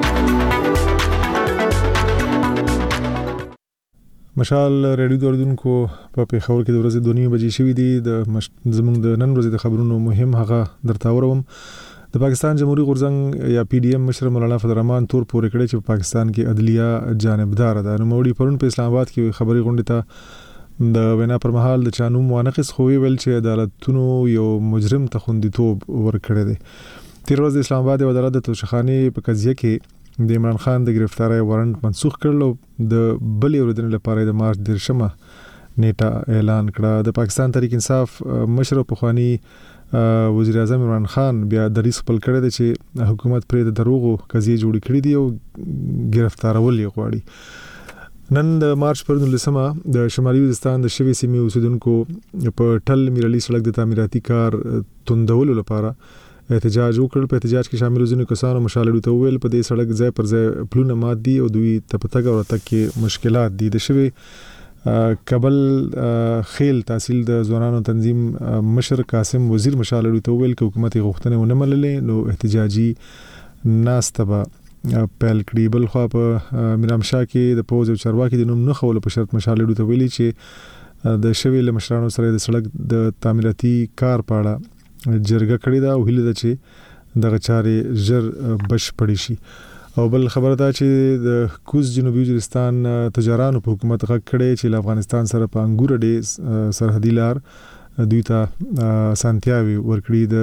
مشال رادیو دوردونکو په پیښور کې د ورځې 2:30 بجې شوې دي. د زموږ د نن ورځې د خبرونو مهم هغه درته وروم. د پاکستان جمهوریت غورځنګ یا پی ډی ایم مشر مولانا فضل الرحمن تور پورې کړی چې په پاکستان کې عدلیه جانبدار ده. نو موري پرون په اسلام آباد کې خبري غونډه ته د وینا پر مهال د چانو موانقص خوې ویل چې عدالتونو یو مجرم ته خوندیتوب ورکړی دی. تیر ورځ اسلام آباد عدالت د توشخانه په قضیه کې د عمران خان د گرفتاری وارنټ منسوخ کړل او د بلې ورځې لپاره د مارچ 10 نیټه اعلان کړه. د پاکستان تحریک انصاف مشر پخوانی وزیر اعظم عمران خان بیا دریس خپل کړی دی چې حکومت پرې د دروغو قضیه جوړ کړې دي او گرفتارول یې غواړي. نن د مارچ پر 19 د شمالي وزیرستان د شوي سیمې اوسیدونکو په ټل میرعلي سړک د تعمیراتي کار توندولو لپاره احتجاج وکړ. په احتجاج کې شامل ځینو کسانو مشالړو ته ویل په دې سړک ځای پر ځای پلونه مات دي او دوی تپتګ او تک کې مشکلات دي. د شوي کابل خیل تحصیل د ځوانانو تنظیم مشر قاسم وزیر مشالړو ته ویل چې حکومت غوښتنه ونه منلې نو احتجاجي ناستبه پیل کړي. بل خو په میرامشاه کې د پوز او چارواکي د نوم نه خول په شرط مشالړو ته ویلي چې د شوي له مشرانو سره د سړک د تعمیراتي کار پاړه جرګه کړې ده او هیله ده چې دغه چارې ژر بشپړې شي. او بل خبره ده چې د کوز جنوبي وزیرستان تجارانو په حکومت غږ کړی چې افغانستان سره په انګور ډې سرحدي لار دوی ته سانتیاوي ورکړي. د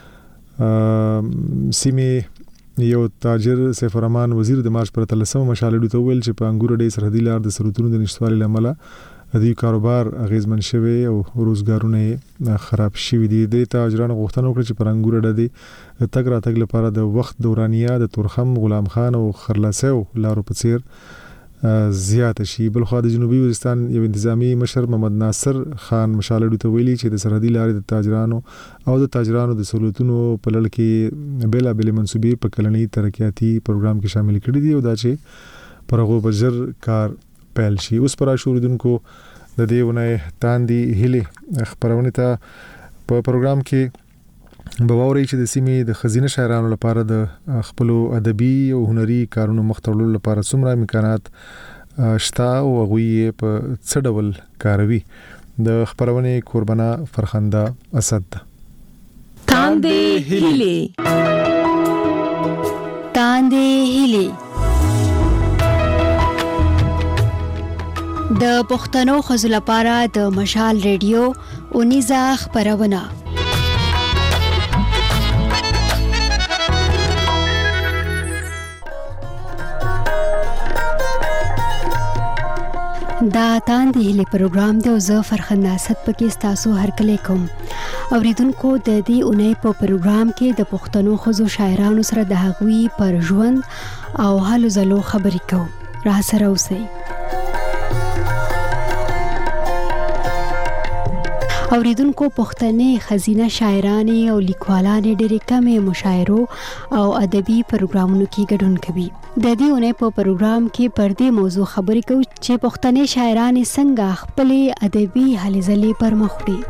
سیمې یو تاجر سیف الرحمن وزیر د مارچ پر 13 مشالړو ته ویل چې په انګور ډې سرحدي لار د سرودونو د نشټوالي لامل د کاروبار اغیزمن شوی او روزګارونه خراب شوی دي. د تاجرانو غوښتنه وکړه چې پرنګور ډدي تګ راتګ لپاره د وخت دورانیه د تورخم غلام خان او خرلاسو لارو په څیر زیات شي. بل خو د جنوبي وزیرستان یو انتظامی مشر محمد ناصر خان مشالړو ته ویلي چې د سرحدي لارې د تاجرانو او د تاجرانو د سہولتونو په لړ کې بیلا بیل منسوبې په کلنی ترقیاتي پروګرام کې شامل کړي دي او دا چې پرغو بجر کار پیل شي. اوس پر شوردونکو د دیونه تاندي هلي خبرونه ته په پروګرام کې بواوري چې د سیمې د خزینه شاعرانو لپاره د خپل ادبي او هنري کارونو مختړلو لپاره څومره امکانات شته او غوي په څه ډول کاروي. د خبرونه قربانه فرخنده اسد تاندي هلي د پښتنو خزو لپاره د مشال رادیو اونیزه خبرونه. دا تاندې هلي پروګرام دی او زه فرخنده اسد پکې تاسو هرکلی کوم. اوریدونکو د دې اونۍ په پروګرام کې د پښتنو خزو شاعرانو سره د هغوی پر ژوند او حالو زلو خبرې کوم. را سره اوسئ. اوریدونکو پښتني خزینه شاعرانې او لیکوالانې ډېرې کمې مشاعرو او ادبي پروګرامونو کې ګډون کوي. د دې اونۍ په پروګرام کې پر دې موضوع خبرې کوو چې پښتني شاعرانې څنګه خپلې ادبي هلې ځلې پر مخ وړي.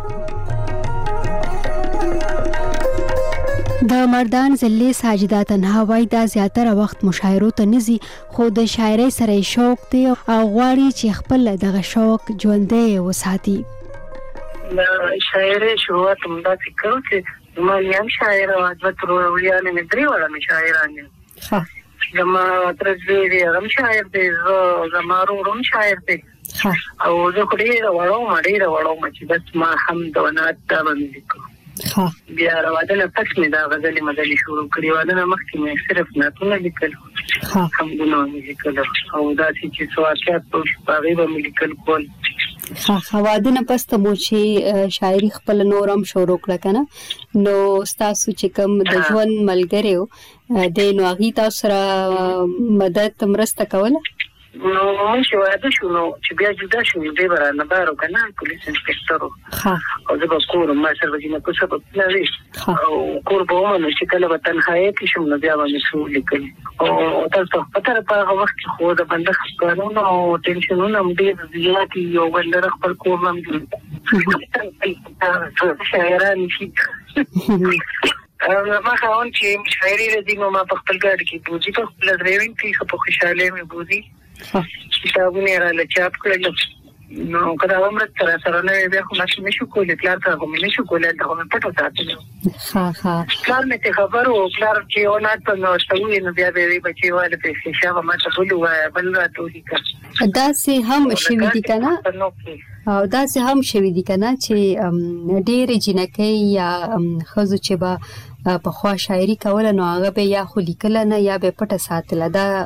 د مردان ضلع ساجده تنها وای دا زیاتره وخت مشاعرو ته نزي خو د شاعرۍ سره شوق دی او غواړي چې خپل دغه شوق ژوندی وساتي. شاعرۍ شروعات همدا فکر چې ما یم شاعر او حضرت رویانه مې درې وړه شاعران دي. زما ترځي هم شاعر دی، زما روم شاعر دی او زه خو ډېره وړو چې بس ما هم د ونات دا باندې کوم. بیا راوادنه پس مې دا غزلې شروع کړې. وادنه مخکې مې صرف ناتونه لیکل هم ګناه لیکل او دا چې سوالات په هغه باندې لیکل کول. خوادنه پسته مو چې شاعري خپل نورم شروع کړه کنه نو تاسو چې کوم د ژوند ملګری و د نوغي تاسو سره مدد مرسته کوله؟ نو مشه واده شو نو چې بیا جدا شو دی برانه بارو کنه پولیس انسپکټر او زه به کور ما سره وځم په څه په لاري او کور به مونږ چې کله وطن هاي کې شم نو بیا باندې شو لیکل او تاسو په تر په هغه وخت کې خو د بنده خپلونه او ټینشنونه هم ډیر زیات یو بل خپل کور هم شاعران شي ما خاون چې شاعري لري نو ما په خپل ګاډي کې بوزي په خپل ډرایوینګ کې په خوشاله مې بوزي کتابونه را لچاپ کړل نو کله عمر تر سره نه بیا خو نشو کولای کلار ته کوم نشو کولای دا په پټو ساتلو کلار مې ته خبرو کلار چې اونات په نو شوې نو بیا به بچي واله په شاوه ما ته بلوا بل راتو دي دا سه هم شوي دي کنه او دا سه هم شوي دي کنه چې ډېر جنکې یا خزو چې با په خوا شاعري کوله نو هغه به یا خو لیکل نه یا به پټه ساتله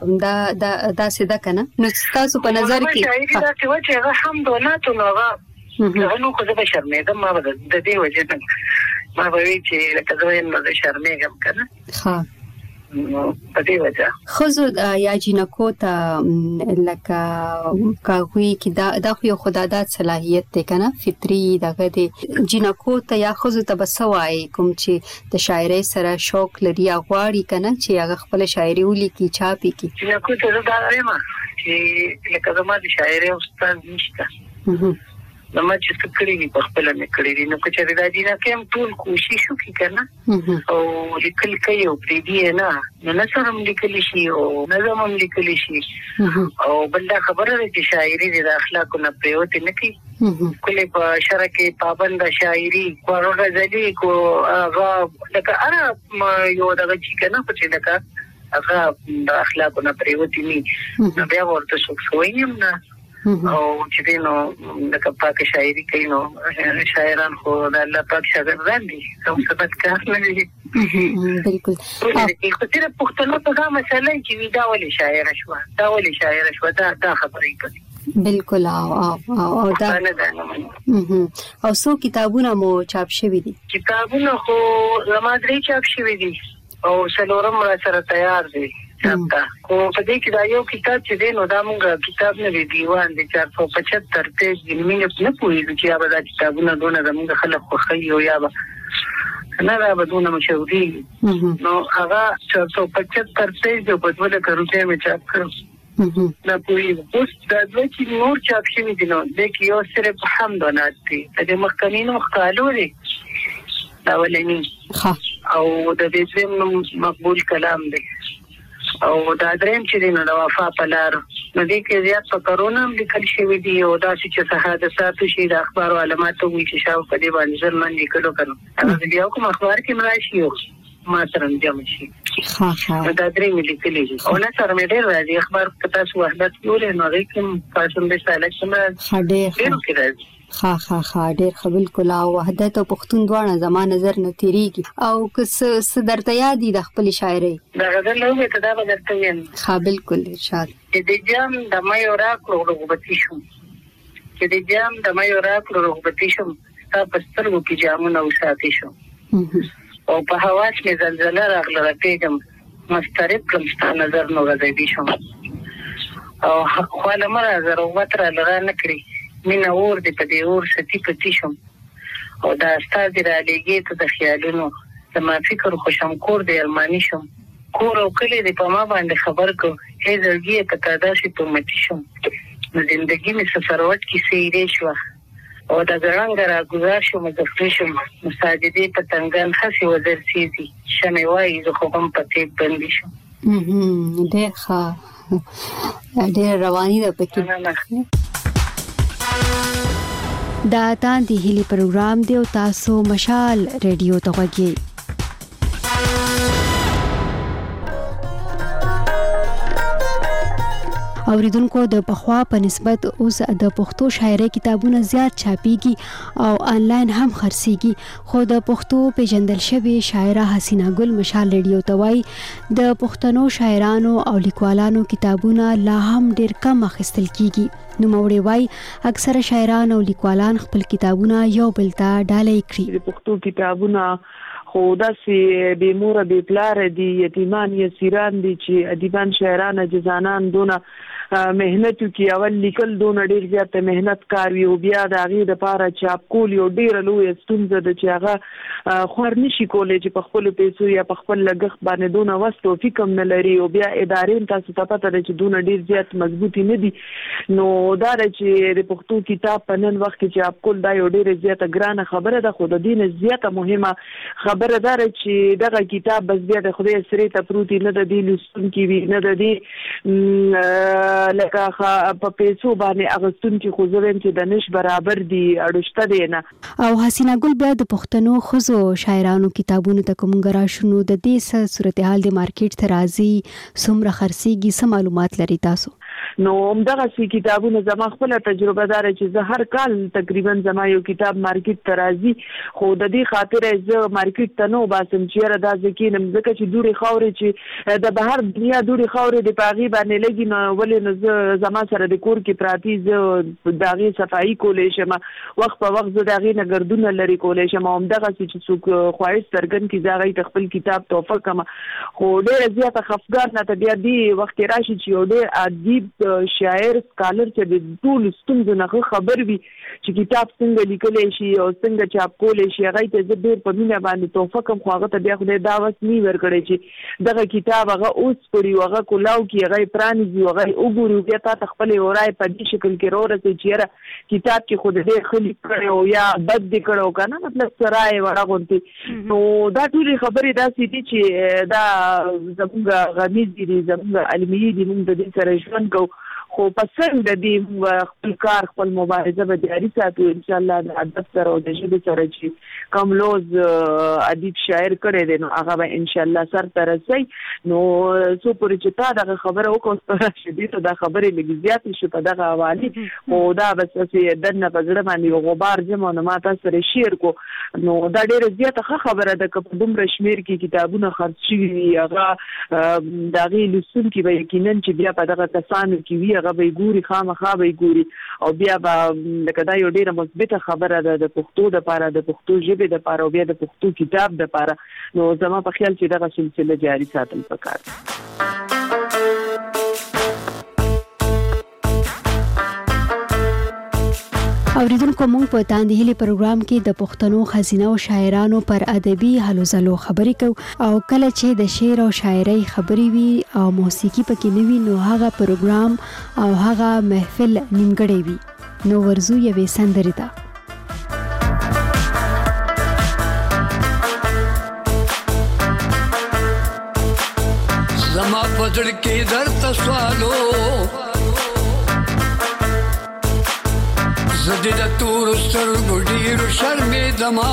دا سیده کنه نو تاسو په نظر کې شاعري دا چې هغه هم دوناتو نو هغه نو خو زه شرمېږم ما به د دې وجه ما به وی چې لکه زه نو شرمېږم کنه ها په دې وجه خزو یا جنکو ته لکه کاوی کې دا خو خدادات صلاحیت ته کنه فطری دغه دي جنکو ته یا خزو ته بسوای کوم چې د شاعرۍ سره شوق لري غواړي کنه چې هغه خپل شاعري ولیکي چاپي کی جنکو ته دا وایم چې لکه زما د شاعرۍ استاد نشته نو ما چې څکړې په خپل نه کړې نو چې دا دي نه کوم ټول کوشش وکړي کنه او لیکل کوي او پرې دی نه سره لیکل شي او نظم لیکل شي او بل دا خبره ده چې شاعري د اخلاق نه پریوت نه کوي کله په شرع کې پابند شاعري او غزلي کو هغه لکه انا یو دغه چې کنه په چې لکه هغه د اخلاق نه پریوت نه بیا ورته شویم نه او چې دینو د پاک شاعري کوي نو شاعران خو د الله پاک شاګردان دي او ثبت کار نه دي بالکل خو تیر پښتنو په هغه مسله چې دا ولې شاعر شو دا خبرې کوي بالکل او دا او څو کتابونه مو چاپ شوي دي کتابونه خو زما درې چاپ شوي دي او څلورم را سره تیار دي چاپتا خو په دې کې دا یو کتاب چې دی نو دا مونږ کتاب نه دی دیوان دی 475 پیج دی مینه نه پوهیږي چې هغه د کتابونو دونه زموږ خلک خوښي او یا نه را بدونه مشهوري نو هغه 475 پیج د په ټوله کروته مې چاپ کړو نه پوهیږي اوس دا چې نور چاپ شوی دی نو د یو سره په حمد وناتي د مخکنینو خالو دی دا ولني او د دې زم مقبول کلام دی او دا دریم چې نو د وفا په لار نو دې کې زیات په کرونا لیکل شوی دی او دا چې حادثات شي د اخبار علامات وي چې شاو په دې باندې ځل لیکلو کړو هغه بیا کوم اخبار کې مراشي ما سره جمع شي دا دریم لیکلي او نه سره مې ډېر راځي اخبار په تاسو وحدت ګورې نو کوم پاتون به سالک سم ډېر ډېر خبل کلا وحدت او پښتون دواړه زما نظر نه تیریږي او کس درته یادي د خپل شاعري دا غزل نو ته دا بدرته یم بالکل ارشاد چې د جام د مې راکړو رغبتي شم چې د جام د مې راکړو رغبتي شم تاسو په سترګو کې جامونه وساتې شم او په هواش کې زلزلہ راغله راپېږم مسترب کم ست نظر نو غځې شم او خو له مره زرو وتر لره نکړي مینا اور دې په دې اور ستې پتی شم او دا ستاسو را لګي ته د خیالونو زما فکر خوشم کور دې ارمانی شم کور او کلی دې په ما باندې خبر کو هي زړګي ته تداسي په متي شم نو زندگی می سفروت کی سیری شو او دا څنګه را گذار شو مزفری شم مساجدې په تنگان خسي وزر سيزي شمه وای زه خو هم پته بندي شم ډېر ښه ډېر رواني ده پکې دا تاندې هلي پروګرام دی او تاسو مشال ریډیو ته غوږی اوریدونکو د پخوا په نسبت اوس د پښتو شاعرۍ کتابونه زیات چاپیږي او آنلاین هم خرڅیږي، خو د پښتو پیژندل شوی شاعره حسینا ګل مشال ریډیو ته وایي د پښتنو شاعرانو او لیکوالانو کتابونه لا هم ډیر کم اخیستل کیږي. نوموړی وایي اکثره شاعران او لیکوالان خپل کتابونه یو بل ته ډالۍ کړي. د پښتو کتابونه خو داسې بې موره بې پلاره دي، یتیمان یسیران دي چې ادیبان شاعران عاجزانان دونه مهنت کوي، اول لیکل دونه ډیر زیات مهنت کوي او بیا د هغې دپاره چاپ کول یو ډیره لویه ستونزه ده چې هغه خور نشي کولی چې په خپلو پیسو یا په خپل لګښت باندې دونه وس توفیق هم نه لري او بیا ادارې تاسو ته پته ده چې دونه ډیر زیات مضبوطې نه دي. نو دا ده چې د پښتو کتاب په نن وخت کې چاپ کول دا یو ډیره زیاته ګرانه خبره ده، خو د دې نه زیاته مهمه خبره دا ده چې دغه کتاب بس بیا د خدای سرې ته پروت نه د دې لوستونکي وي نه د دې لکه په پیسو باندې اغستونکي خو زه وایم چې د نش برابر دي، اړوشته دی نه. او حسینا ګل بیا د پښتنو ښځو شاعرانو کتابونو ته که موږ راشو نو د دې څه صورتحال د مارکیټ ته راځي، څومره خرڅیږي، څه معلومات لري تاسو؟ نو همدغسې کتابونه زما خپله تجربه داره چې زه هر کال تقریبا زما یو کتاب مارکیټ ته راځي، خو د دې خاطره زه مارکیټ ته نه وباسم چې یاره دا زه کینم، ځکه چې دوړې خاورې چې د بهر دنیا دوړې خاورې د په هغې باندې لګي نو ولې نو زه زما سره د کور کې پراتې زه د هغې صفایي کولی شم، وخت په وخت زه د هغې نه ګردونه لرې کولی شم او همدغسې چې څوک خواهش څرګند کړي زه هغوی ته خپل کتاب تحفه کړم. خو ډېره زیاته خفګان راته بیا دې وخت کې راشي چې یو ډېر ادیب شاعر سکالر چې د ټولو ستونزو نه خبر وي چې کتاب څنګه لیکلی شي او څنګه چاپ کولی شي، هغوی ته زه ډېر په مینه باندې تحفه کړم، خو هغه ته بیا خدای دا وس نه ورکړی چې دغه کتاب هغه اوس پړي او هغه کولاو کړي، هغه یې پرانیزي، هغه یې وګوري، بیا تا ته خپلې ورای په دې شکل کې راورسوي چې یاره کتاب کې خو د ډېر ښه لیک کړی او یا بد دې کړی او که نه مطلب څه رایې ورغونتې. نو دا ټولې خبرې داسې دي چې دا زموږ غمیز دي، زموږ علمي دي، موږ د دې سره ژوند کوو، خو په څنګ د دې خپل کار خپل مبارزه به جاري ساتو انشاءالله د ادب سره او د ژبې سره چې کوم لوز ادیب شاعر کړی دی نو هغه به انشاءالله سر ته رسوي. نو څو پورې چې تا دغه خبره وکړو راشدي ته دا خبرې لږ زیاتې شو په دغه حوالې، خو دا بس هسې دننه په زړه باندې یو غبار جمع نو ما تا سره شیر کو. نو دا ډېره زیاته ښه خبره ده که په دومره شمېر کې کتابونه خرڅ شوي وي، هغه د هغې لوستونکي به یقینا چې بیا په دغه کسانو کې وي هغه به یې ګوري، خامخا به یې ګوري او بیا به لکه دا یو ډېره مثبته خبره ده د پښتو دپاره، د پښتو ژبې دپاره او بیا د پښتو کتاب دپاره. نو زما په خیال چې دغه سلسله جاري ساتل پکار ده. اوریدونکو موږ په تاندې هلي پروګرام کې د پښتنو خزینه او شاعرانو پر ادبي هلو ځلو خبرې کوو او کله چې د شعر او شاعرۍ خبرې وي او موسیقي پکې نه وي نو هغه پروګرام او هغه محفل نیمګړی وي. نو ورزو یوې سندرې ته. زما پزړ کې درته سوالو زدی د تور سترګو ډېرو شرمېدما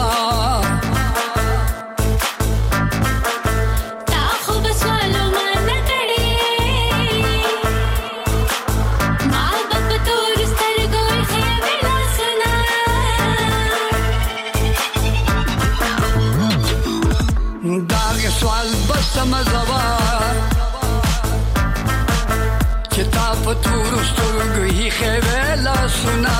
تا خو به سوالو ما نه کړې ما به په تورو سترګو ایښې وې لاسونه د هغې سوال به سمه ځواب چې تا په تورو سترګو ایښې وې لاسونه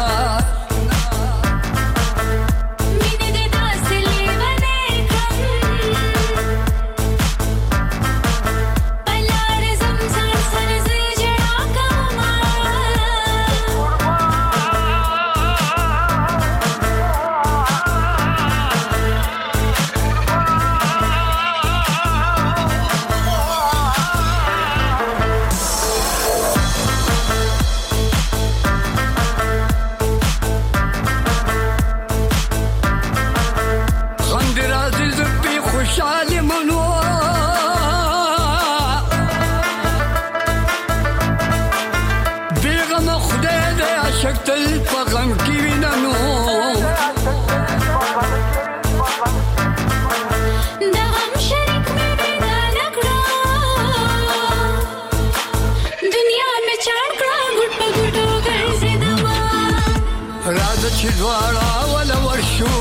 چې دواړه ولا ورشو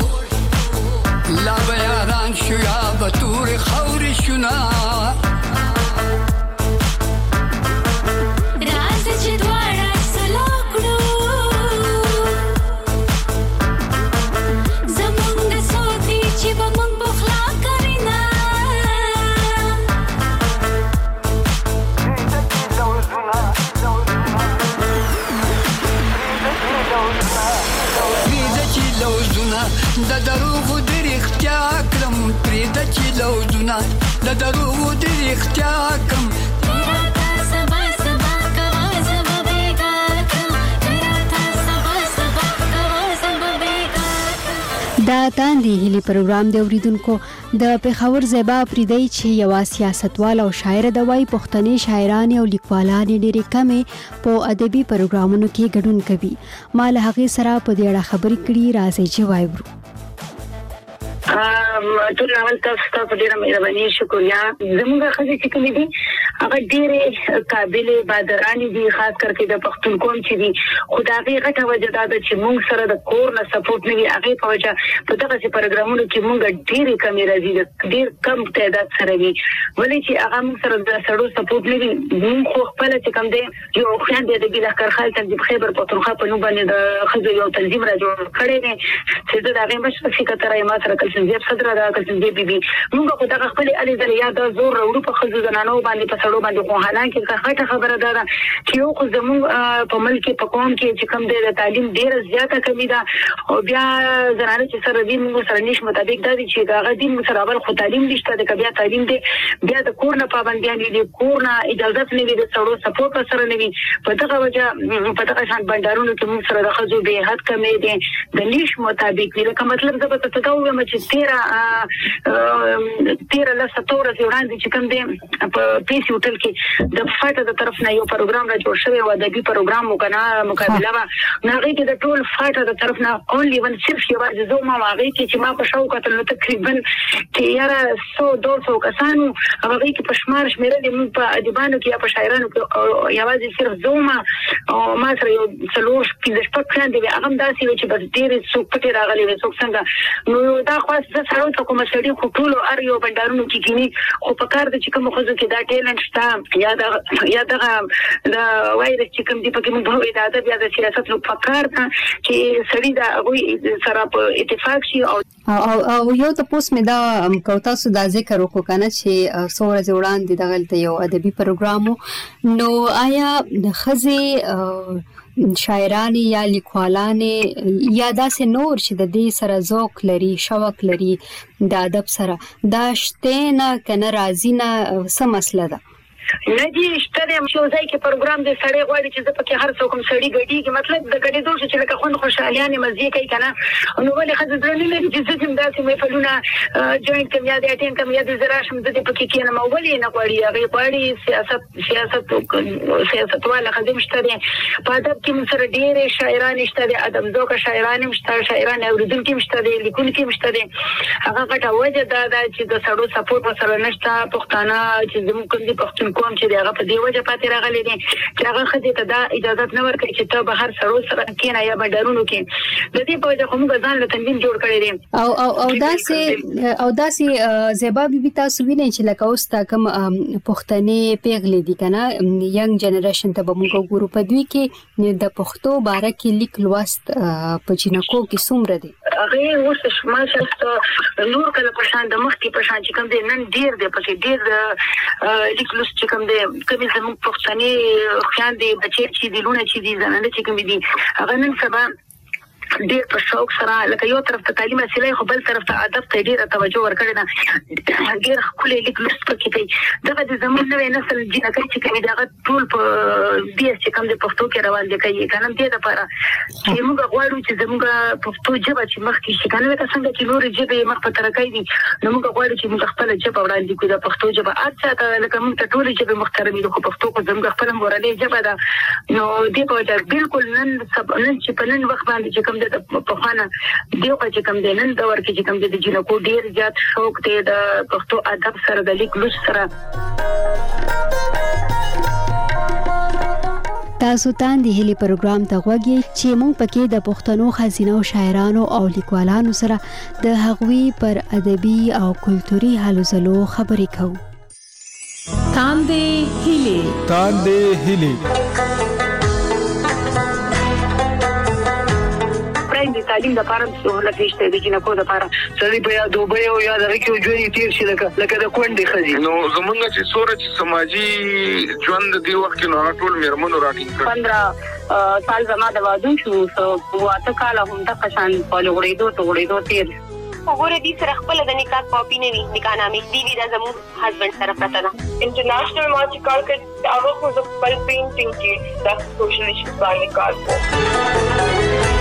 لا به یاران شو یا به تورې خاورې شونا راځه چې دواړه سلا کړو زمونږ د سوتي چې به مونږ بخلا کوي نه پریده چې لوزونه د دروغو د رښتیا کړم پریده چې لوزونه د دروغو د رښتیا کړم دا تاندې هلي پروګرام د اوریدونکو د پیښور زیبا پریدي چې یو سیاستوال او شاعر د وای پښتني شاعران او لیکوالان ډېرې کمې په ادبي پروګرامونو کې ګډون کوي مال هغه سره په دې اړه خبرې کړي راځي چې وایو ټول ناول تاسو ته په ډیره مهرباني شکریا زموږ خزي چې کوم دي هغه ډیره قابل بادرانی دي خاص کرکې د پښتون قوم چې دي خدای غټه وجه دا چې موږ سره د کور نه سپورټ نه وي هغه په وجه په دغه پروګرامونو کې موږ ډیره کمی راځي ډیر کم تعداد سره وي ولې چې هغه موږ سره د سړو سپورټ نه وي موږ خو خپل چې کوم دي یو خیال دی د بلخر خال تنظیم خیبر پختونخوا په نوم باندې د خزو یو تنظیم را جوړ کړی دی چې دا هغه مشر فکر ما سره زیات صدر دا کله بي بي موږ خو دغه خپل علي زلیا د زور وروړو په خزو زنانو باندې په سړو باندې خو حالانکه ښه خبره ده چې یو خو زموږ په ملک په قوم کې چې کوم د تعلیم ډیره زیاته کمی ده او بیا زنانه چې سره دین موږ سره نش مطابق دا چې هغه دین سره اول خو تعلیم نشته د بیا تعلیم دی بیا د کور نه پابندیان دي کور نه اجازه نه وي د سړو سپورټ سره نه وي په دغه وجه په دغه شان بندرونو کې موږ سره د خزو به حد کمی دي د نش مطابق لکه مطلب زه به تاسو ته وایم چې 13 ل 17 ورځې وړاندې چې کوم دی په پیسي هوټل کې د فاټه د طرف نه یو پروګرام را جوړ شوی و د دې پروګرام مقابله و نه غي د ټول فاټه د طرف نه اونلی ون صرف یو ځای زه ما واغې چې ما په شاو کتل تقریبا چې یاره 100-200 کسانو هغه کې په شمار شمیره د په ادیبانو کې یا په شاعرانو کې یوازې صرف زوما او ما سره یو څلور کې شپږ کړان دي هغه داسې چې بس ډېر څوک پټي راغلي وي څوک څنګه نو دا خاص زه سره ته کوم سړي خو ټول ار یو بندرونو کې کینی خو په کار د چې کوم خزو کې دا ټیلنټ شته یا دا وایرس چې کوم دی په کوم په اداره بیا د سیاست په کار چې سړي دا وي سره په اتفاق شي او یو تاسو مې دا کوتا سو دا ذکر وکړ کنه چې څوره وړاندې دغه یو ادبي پروګرام نو آیا د خزي شاعران یا لیکوالان یا داسې نور چې د دې سره ذوق لري شوق لري د ادب سره دا شته نه کنه راځي نه څه مسله ده نه دي شته د یو ځای کې پروګرام د سړی غواړي چې په کې هر څوک سړی غړي مطلب د غړي دوه چې لکه خوشالیانه مزه کوي کنه نو ولې خزه درنه نه چې زه هم داسې مې فلونه جوائن کوم یا د اټین کوم یا د زراشم د پکې کې نه مولې نه غواړي هغه غواړي سیاست والا خزه مشتري په ادب کې سره ډېر شاعران شته د ادب ذوق شاعران مشتري شاعران اوریدونکو مشتري لیکونکو مشتري هغه غټه وجه دا چې د سړو سپورټ سره نشته پښتانه چې زموږ کوم دي پښتون کوم چې هغه په دی وجه پاتې راغلي دي چې هغه خدای ته دا اجازه نه ورکړي چې ته به هر سړو سره کېنه یا بندرونو کې د دې په وجه کوم ځان له تنظیم جوړ کړی دي او داسې زیبا بي تاسو وینئ چې لکه اوس تا کوم پښتني پیغلې دي کنه ینګ جنریشن ته به موږ ګورو په دوی کې د پښتو باره کې لیک لوست په جنکو کې څومره دي هغه اوس شمال شته نور کله په شان د مخ کې په شان چې کوم دي نن ډیر دی پکې ډیر لیک لوست چې کوم دي کومې زموږ پښتني خیان دي بچي چې دي لونه چې دي زنانه چې کوم دي هغه نن سبا ډېر په شوق سره لکه یو طرف ته تعلیم حاصلای خو بل طرف ته ادب ته ډېر توجه ورکړي نه ډېر خپل لیک لوست پکې کوي دغه د زموږ نوې نسل جنکې چې کوي دغه ټول په بي اس چې کوم د پښتو کې روان دي کوي کنه دې لپاره چې موږ غواړو چې زموږ پښتو ژبه چې مخکې شي کنه لکه څنګه چې نور ژبې مخ په ترکای دي نو موږ غواړو چې موږ خپل ژبه وړاندې کړو د پښتو ژبه اته لکه موږ ټول ژبې محترمې دي خو پښتو کو زموږ خپل مورالې ژبه ده نو دې په وجه بالکل نن چې په نن وخت باندې چې کوم په خانه دیو چې کوم د نن دور کې چې کوم د جنکو ډیر زیات شوق دی د پښتو ادب سره د لیک لوست سره تاسو تاندې هلي پروګرام ته غوږی چې موږ پکې د پښتنو خزینه او شاعرانو او لیکوالانو سره د هغوی پر ادبي او کلتوري هلو ځلو خبرې کوو. تاندې هلي د تعلیم لپاره سہولت نشته د جنکو لپاره سړي په یا دوبه او یا د کې ژوند تیر شي لکه د کونډې خزي نو زمونږ چې سورج سماجی ژوند دی وخت نو ټول میرمنو راټینګ 15 سال زما د وادو شو واته کال هم د قشان په لوړېدو تیر وګوره دې سره خپل د نکاح کاپی نه وی نکاح نامې دی دا زموږ هسبند سره پته ده انټرنیشنل مارچ کال کې هغه خو د خپل پینټینګ کې د سوشل ایشوز باندې کار کوي.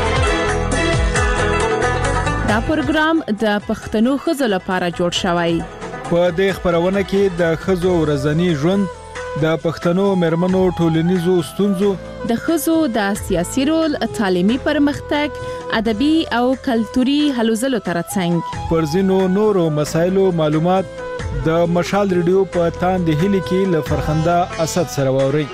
دا پروګرام د پښتنو ښځو لپاره جوړ شوی. په دې خبرونه کې د ښځو ورځنی ژوند، د پښتنو مېرمنو ټولنیزو ستونزو، د ښځو د سیاسي رول، تعلیمي پرمختګ، ادبي او کلتوري هلو ځلو ترڅنګ پر ځینو نورو مسایلو معلومات د مشال ریډیو په تاندې هلي کې له فرخنده اسد سره واوري.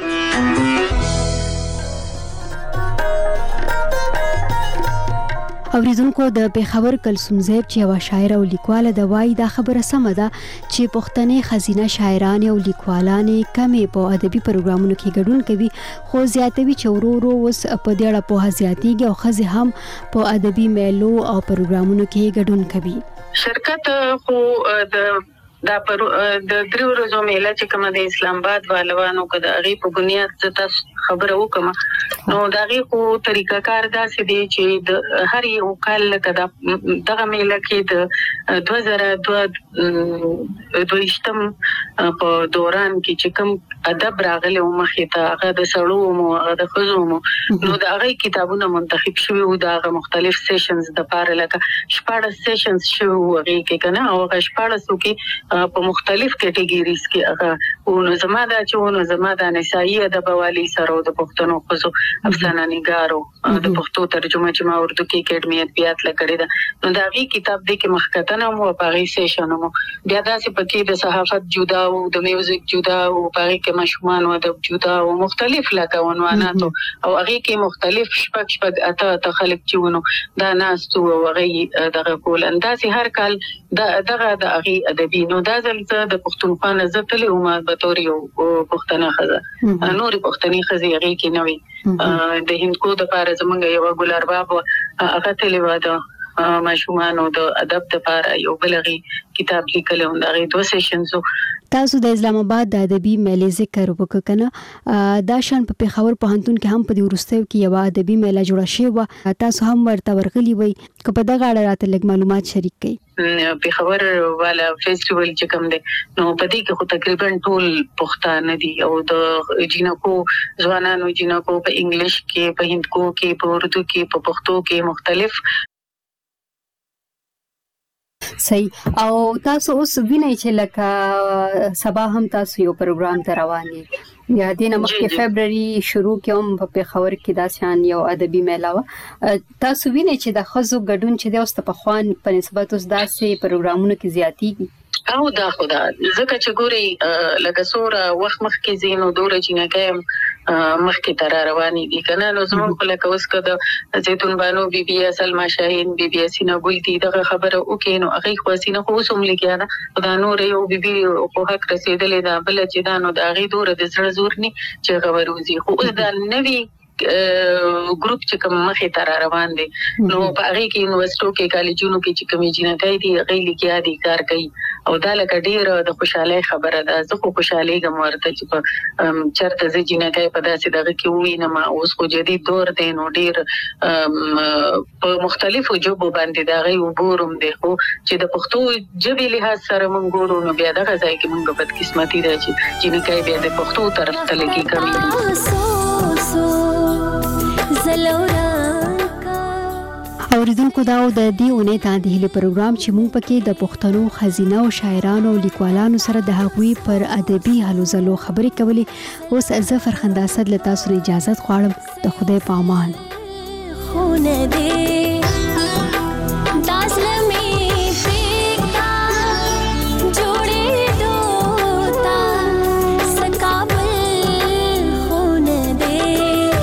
اوریدونکو د پیښور کلثوم زیب چې یو شاعر او لیکواله د وای دا خبره سمه ده چې پښتنې خزینه شاعران او لیکوالانې کمې په ادبي پروګرامونو کې ګډون کوي، خو زیاتوي چې ورو ورو اوس په دې اړه پوهه زیاتېږي او ښځې هم په ادبي میلو او پروګرامونو کې ګډون کوي. شرکت خو د دریو ورځو میله چې کومه د اسلام آباد والوانو کې د هغې په بنیاد څه خبره وکړم نو د هغې خو طریقه کار داسې دی چې د هر یو کال لکه دغه میله کې د 2022 په دوران کې چې کوم ادب راغلی و مخې ته هغه د سړو مو هغه د ښځو مو نو د هغې کتابونه منتخب شوي وو د هغه مختلف سیشنز دپاره لکه 14 سیشنز شوي وو هغې کې که نه او هغه 14 کې په مختلف کټګوریز کې هغه نو زما دا چې نو زما د نسایي ادبوالي سره د پښتنو ښځو افسانه نګارو د پښتو ترجمه چې ما اردو کې اکیډمي ادبیات لکړې ده نو دا غي کتاب دې کې مخکتنه مو په غي سیشن مو بیا داسې پکې د صحافت جدا او د میوزیک جدا او په غي کې مشومان او د جدا او مختلف لکه عنوانات او غي کې مختلف شپږ اته خلک چېونو دا ناس تو غي دغه کول انداسې هر کال دغه د غي ادبي نو دا ځل د پښتونخوا نظر تلې او ما به تور یو پښتنه خزه نوري پښتني خزه هغه کې نوې د هندکو د پاره زمونږ یو ګلارباب هغه تلې واده ماشومان او د ادب د پاره یو بلغي کتاب لیکل او دغه 2 سیشنز تاسو د اسلام آباد د ادبي میلې ذکر وکړه دا شان په پیښور پوهنتون کې هم په دې وروستیو کې یو ادبي میله جوړه شوې تاسو هم ورته ورغلي وي که په دغه اړه راته لږ معلومات شریک کړئ. پیښور والا فیسټیوال چې کوم دی نو په دې کې خو تقریبا ټول پښتانه دي او د جنکو ځوانانو جنکو په انګلیش کې په هندکو کې په اردو کې په پښتو کې مختلف صحیح او تاسو اوس وینئ چې لکه سبا هم تاسو یو پروګرام ته روان یې یا دینه مخکې فبرवरी شروع کوم په پیښور کې داسان یو ادبي میله و تاسو وینئ چې د ښځو ګډون چې د اوس په خوان په نسبت اوس داسې پروګرامونو کې زیاتېږي او دا خدا ځکه چې ګوري لکه سوره وخت مخکې زینو دوره جنګایم مخکې تر رواني دي کنه نو زموږ خلک اوس کده زيتون بانو بي بي سلمى شاهین بي بي سینا ګل دي دغه خبره وکې نو هغه خو سینا خو سم لګیا دا نور یو بي بي خو حق رسیدلې دا بل چې دا نو د هغه دوره د زړه زور نه چې خبروزي خو اوس دا نوي ګروپ چې کوم مخې تر روان دي نو په هغه کې یونیورسيټو کې کالجونو کې چې کومې جنګای دي هغه لګیا دي کار کوي او دا لکه ډیر د خوشاله خبره ده زه خو خوشاله کوم ورته چې په چرته زه جنګای په داسې دغه کې وینم اوس خو جديد دور دی نو ډیر په مختلفو ژبو باندې دا غي وګورم دی خو چې د پښتو ژبې لحاظ سره مونږ ګورو نو بیا دغه ځای کې مونږ په قسمتي دی چې جنګای بیا د پښتو طرف ته لګي کوي اوریدونکو دا د دې اونۍ تاندې هلي پروګرام چې موږ پکې د پښتنو خزینه او شاعرانو او لیکوالانو سره د هغوی پر ادبي هلو ځلو خبرې کولې اوس زه فرخنده اسد له تاسو اجازه غواړم د خدای په امان خونه دې داس لمې فکتا جوړې دوتا سکابل خونه دې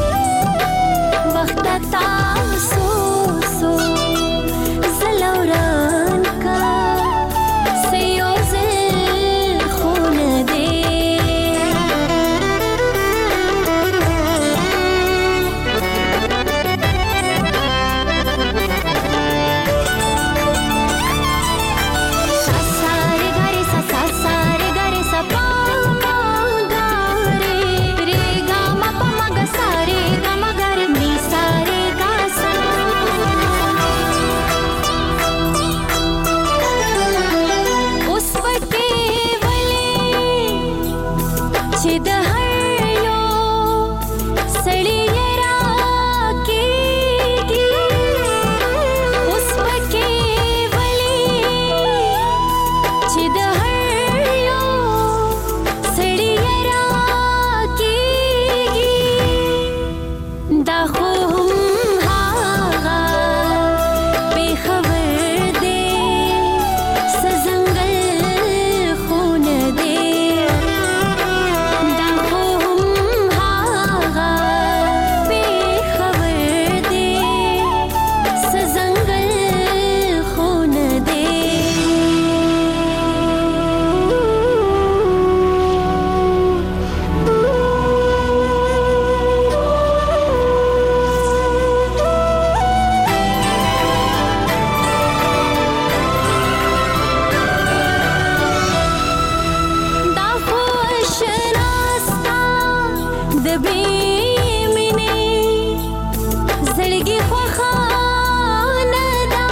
زړګي خوخانه دا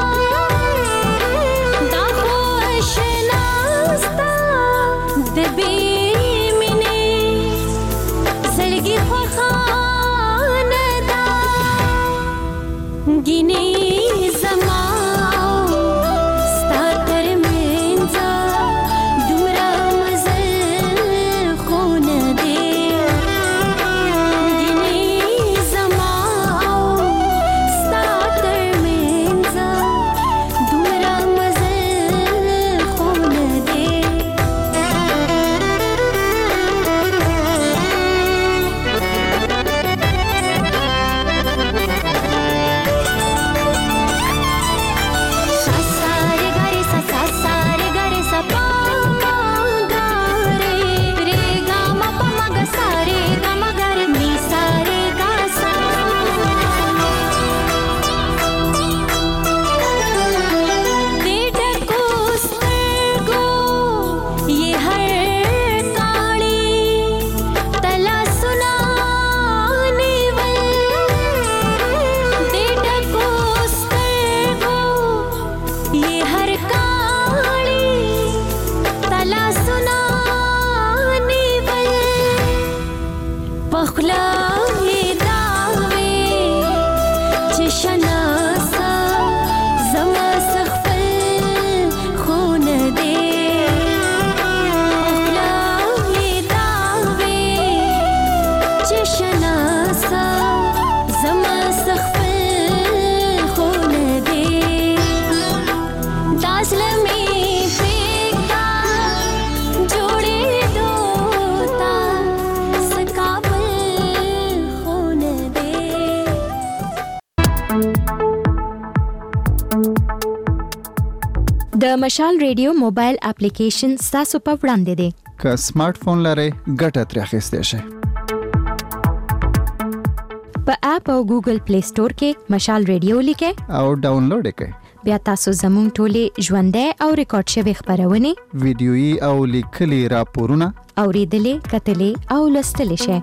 دا خو شناستا د بې مینې زړګي خوخانه دا ګینې زما د مشال ریډیو موبایل اپلیکیشن تاسو په وړاندې دی. که سمارټ فون لرئ ګټه ترې اخیستی شئ. په اپ او ګوګل پلی سٹور کې مشال ریډیو لیکئ او ډاونلوډ یې کړئ. بیا تاسو زموږ ټولې ژوندۍ او ریکارډ شوي خبرونه، ویډیويي او لیکلي راپورونه اوریدلې، کتلې او لوستلې شئ.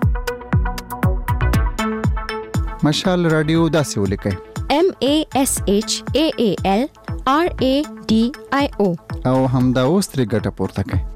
مشال رادیو داسې ولیکئ: MASHAALRADIO او همدا اوس ترې ګټه پورته کړئ.